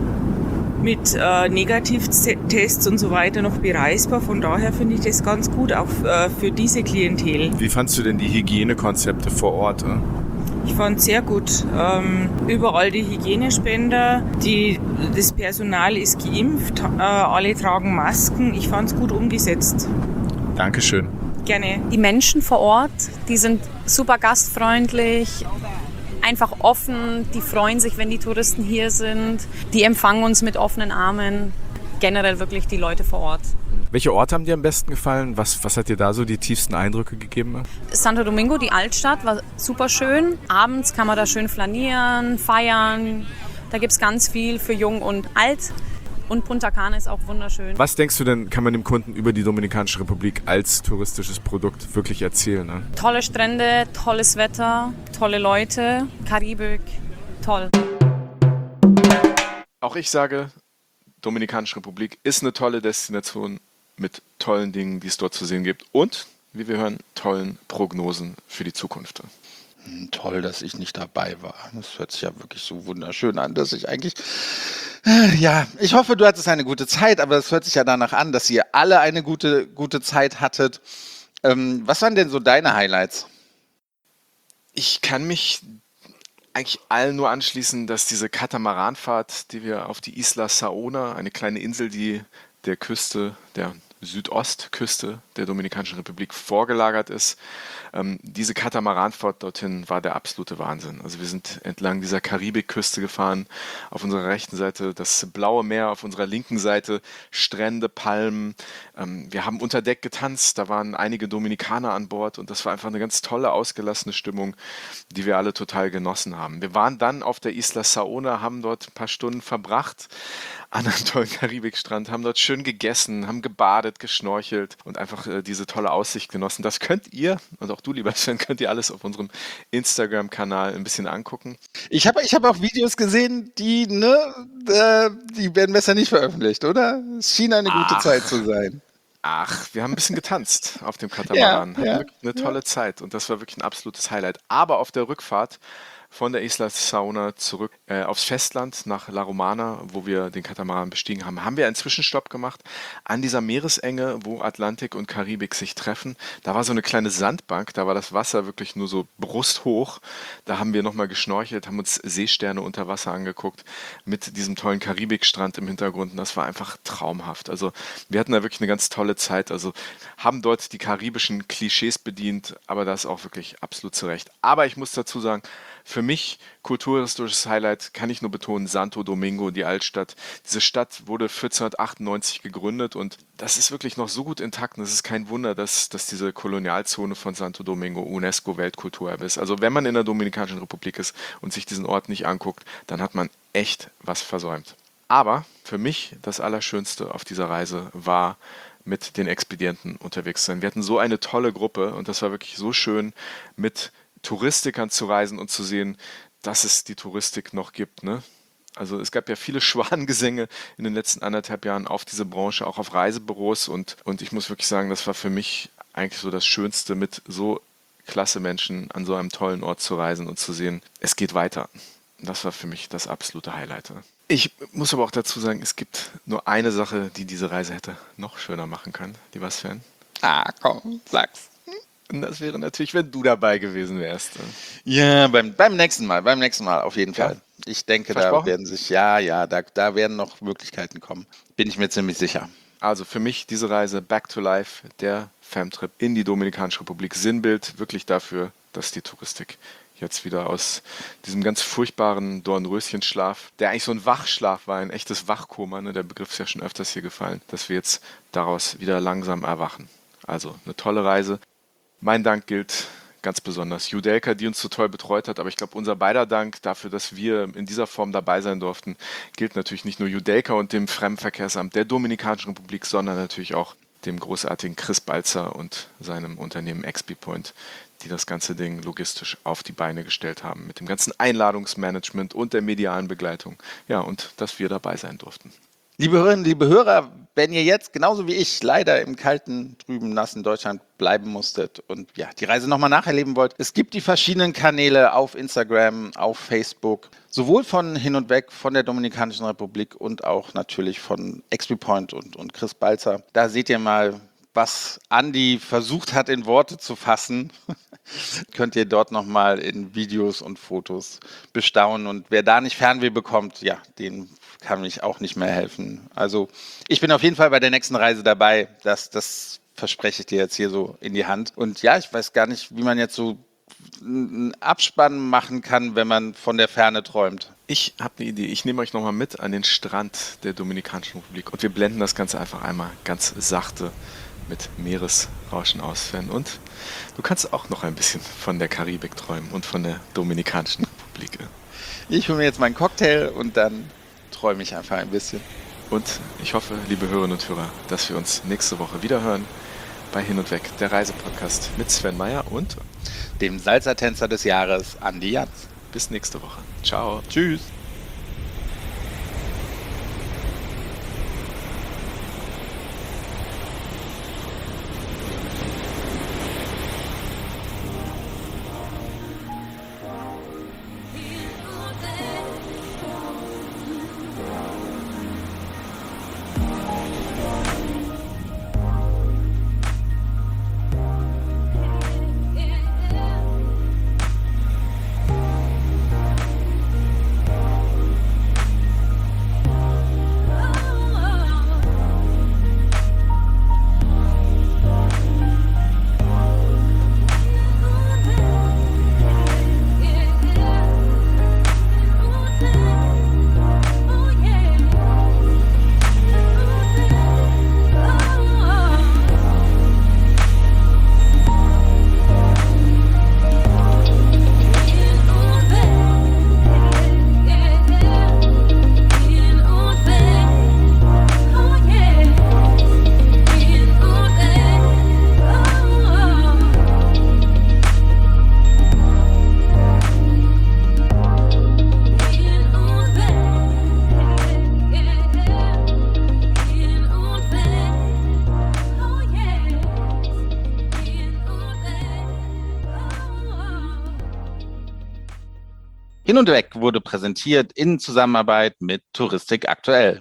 mit äh, Negativtests und so weiter noch bereisbar. Von daher finde ich das ganz gut, auch äh, für diese Klientel. Wie fandst du denn die Hygienekonzepte vor Ort? Äh? Ich fand es sehr gut. Ähm, überall die Hygienespender, die, das Personal ist geimpft, äh, alle tragen Masken. Ich fand es gut umgesetzt. Dankeschön. Gerne. Die Menschen vor Ort, die sind super gastfreundlich, einfach offen, die freuen sich, wenn die Touristen hier sind, die empfangen uns mit offenen Armen, generell wirklich die Leute vor Ort. Welche Orte haben dir am besten gefallen? Was, was hat dir da so die tiefsten Eindrücke gegeben? Santo Domingo, die Altstadt, war super schön. Abends kann man da schön flanieren, feiern. Da gibt es ganz viel für Jung und Alt. Und Punta Cana ist auch wunderschön. Was denkst du denn, kann man dem Kunden über die Dominikanische Republik als touristisches Produkt wirklich erzählen? Ne? Tolle Strände, tolles Wetter, tolle Leute, Karibik, toll. Auch ich sage, Dominikanische Republik ist eine tolle Destination mit tollen Dingen, die es dort zu sehen gibt und, wie wir hören, tollen Prognosen für die Zukunft. Toll, dass ich nicht dabei war. Das hört sich ja wirklich so wunderschön an, dass ich eigentlich... Ja, ich hoffe, du hattest eine gute Zeit, aber es hört sich ja danach an, dass ihr alle eine gute, gute Zeit hattet. Ähm, was waren denn so deine Highlights? Ich kann mich eigentlich allen nur anschließen, dass diese Katamaranfahrt, die wir auf die Isla Saona, eine kleine Insel, die der Küste, der Südostküste der Dominikanischen Republik vorgelagert ist. Ähm, diese Katamaranfahrt dorthin war der absolute Wahnsinn. Also wir sind entlang dieser Karibikküste gefahren, auf unserer rechten Seite das blaue Meer, auf unserer linken Seite Strände, Palmen. Ähm, wir haben unter Deck getanzt, da waren einige Dominikaner an Bord und das war einfach eine ganz tolle, ausgelassene Stimmung, die wir alle total genossen haben. Wir waren dann auf der Isla Saona, haben dort ein paar Stunden verbracht an einem tollen Karibikstrand, haben dort schön gegessen, haben gebadet, geschnorchelt und einfach äh, diese tolle Aussicht genossen. Das könnt ihr, und auch du, lieber Sven, könnt ihr alles auf unserem Instagram-Kanal ein bisschen angucken. Ich habe ich hab auch Videos gesehen, die, ne, äh, die werden besser nicht veröffentlicht, oder? Es schien eine gute Ach. Zeit zu sein. Ach, wir haben ein bisschen getanzt auf dem Katamaran. Ja, Hatten ja, wirklich eine tolle ja. Zeit und das war wirklich ein absolutes Highlight. Aber auf der Rückfahrt von der Isla Saona zurück äh, aufs Festland nach La Romana, wo wir den Katamaran bestiegen haben, haben wir einen Zwischenstopp gemacht an dieser Meeresenge, wo Atlantik und Karibik sich treffen. Da war so eine kleine Sandbank, da war das Wasser wirklich nur so brusthoch. Da haben wir nochmal geschnorchelt, haben uns Seesterne unter Wasser angeguckt mit diesem tollen Karibikstrand im Hintergrund und das war einfach traumhaft. Also wir hatten da wirklich eine ganz tolle Zeit, also haben dort die karibischen Klischees bedient, aber das auch wirklich absolut zurecht. Aber ich muss dazu sagen, für mich kulturhistorisches Highlight, kann ich nur betonen, Santo Domingo, die Altstadt. Diese Stadt wurde vierzehnhundertachtundneunzig gegründet und das ist wirklich noch so gut intakt. Und es ist kein Wunder, dass, dass diese Kolonialzone von Santo Domingo UNESCO-Weltkulturerbe ist. Also wenn man in der Dominikanischen Republik ist und sich diesen Ort nicht anguckt, dann hat man echt was versäumt. Aber für mich das Allerschönste auf dieser Reise war mit den Expedienten unterwegs zu sein. Wir hatten so eine tolle Gruppe und das war wirklich so schön, mit Touristikern zu reisen und zu sehen, dass es die Touristik noch gibt, ne? Also es gab ja viele Schwanengesänge in den letzten anderthalb Jahren auf diese Branche, auch auf Reisebüros und, und ich muss wirklich sagen, das war für mich eigentlich so das Schönste, mit so klasse Menschen an so einem tollen Ort zu reisen und zu sehen, es geht weiter. Das war für mich das absolute Highlight. Ich muss aber auch dazu sagen, es gibt nur eine Sache, die diese Reise hätte noch schöner machen können, lieber Sven. Ah, komm, sag's. Und das wäre natürlich, wenn du dabei gewesen wärst. Ja, beim, beim nächsten Mal, beim nächsten Mal auf jeden Fall. Ja. Ich denke, da Versprochen? werden sich, ja, ja, da, da werden noch Möglichkeiten kommen. Bin ich mir ziemlich sicher. Also für mich diese Reise Back to Life, der Femtrip in die Dominikanische Republik, Sinnbild wirklich dafür, dass die Touristik jetzt wieder aus diesem ganz furchtbaren Dornröschenschlaf, der eigentlich so ein Wachschlaf war, ein echtes Wachkoma, ne, der Begriff ist ja schon öfters hier gefallen, dass wir jetzt daraus wieder langsam erwachen. Also eine tolle Reise. Mein Dank gilt ganz besonders Joudelka, die uns so toll betreut hat, aber ich glaube, unser beider Dank dafür, dass wir in dieser Form dabei sein durften, gilt natürlich nicht nur Joudelka und dem Fremdenverkehrsamt der Dominikanischen Republik, sondern natürlich auch dem großartigen Chris Balzer und seinem Unternehmen Expipoint, die das ganze Ding logistisch auf die Beine gestellt haben, mit dem ganzen Einladungsmanagement und der medialen Begleitung. Ja, und dass wir dabei sein durften. Liebe Hörerinnen, liebe Hörer, wenn ihr jetzt genauso wie ich leider im kalten, trüben, nassen Deutschland bleiben musstet und ja, die Reise nochmal nacherleben wollt, es gibt die verschiedenen Kanäle auf Instagram, auf Facebook, sowohl von Hin und Weg, von der Dominikanischen Republik und auch natürlich von Expipoint und, und Chris Balzer. Da seht ihr mal, was Andi versucht hat in Worte zu fassen, könnt ihr dort nochmal in Videos und Fotos bestaunen. Und wer da nicht Fernweh bekommt, ja, den kann mich auch nicht mehr helfen. Also ich bin auf jeden Fall bei der nächsten Reise dabei. Das, das verspreche ich dir jetzt hier so in die Hand. Und ja, ich weiß gar nicht, wie man jetzt so einen Abspann machen kann, wenn man von der Ferne träumt. Ich habe eine Idee. Ich nehme euch nochmal mit an den Strand der Dominikanischen Republik und wir blenden das Ganze einfach einmal ganz sachte mit Meeresrauschen aus, Sven. Und du kannst auch noch ein bisschen von der Karibik träumen und von der Dominikanischen Republik. Ich hole mir jetzt meinen Cocktail und dann träume ich einfach ein bisschen. Und ich hoffe, liebe Hörerinnen und Hörer, dass wir uns nächste Woche wiederhören bei Hin und Weg, der Reisepodcast mit Sven Meyer und dem Salsa-Tänzer des Jahres, Andi Jans. Bis nächste Woche. Ciao. Tschüss. Hin und Weg wurde präsentiert in Zusammenarbeit mit Touristik aktuell.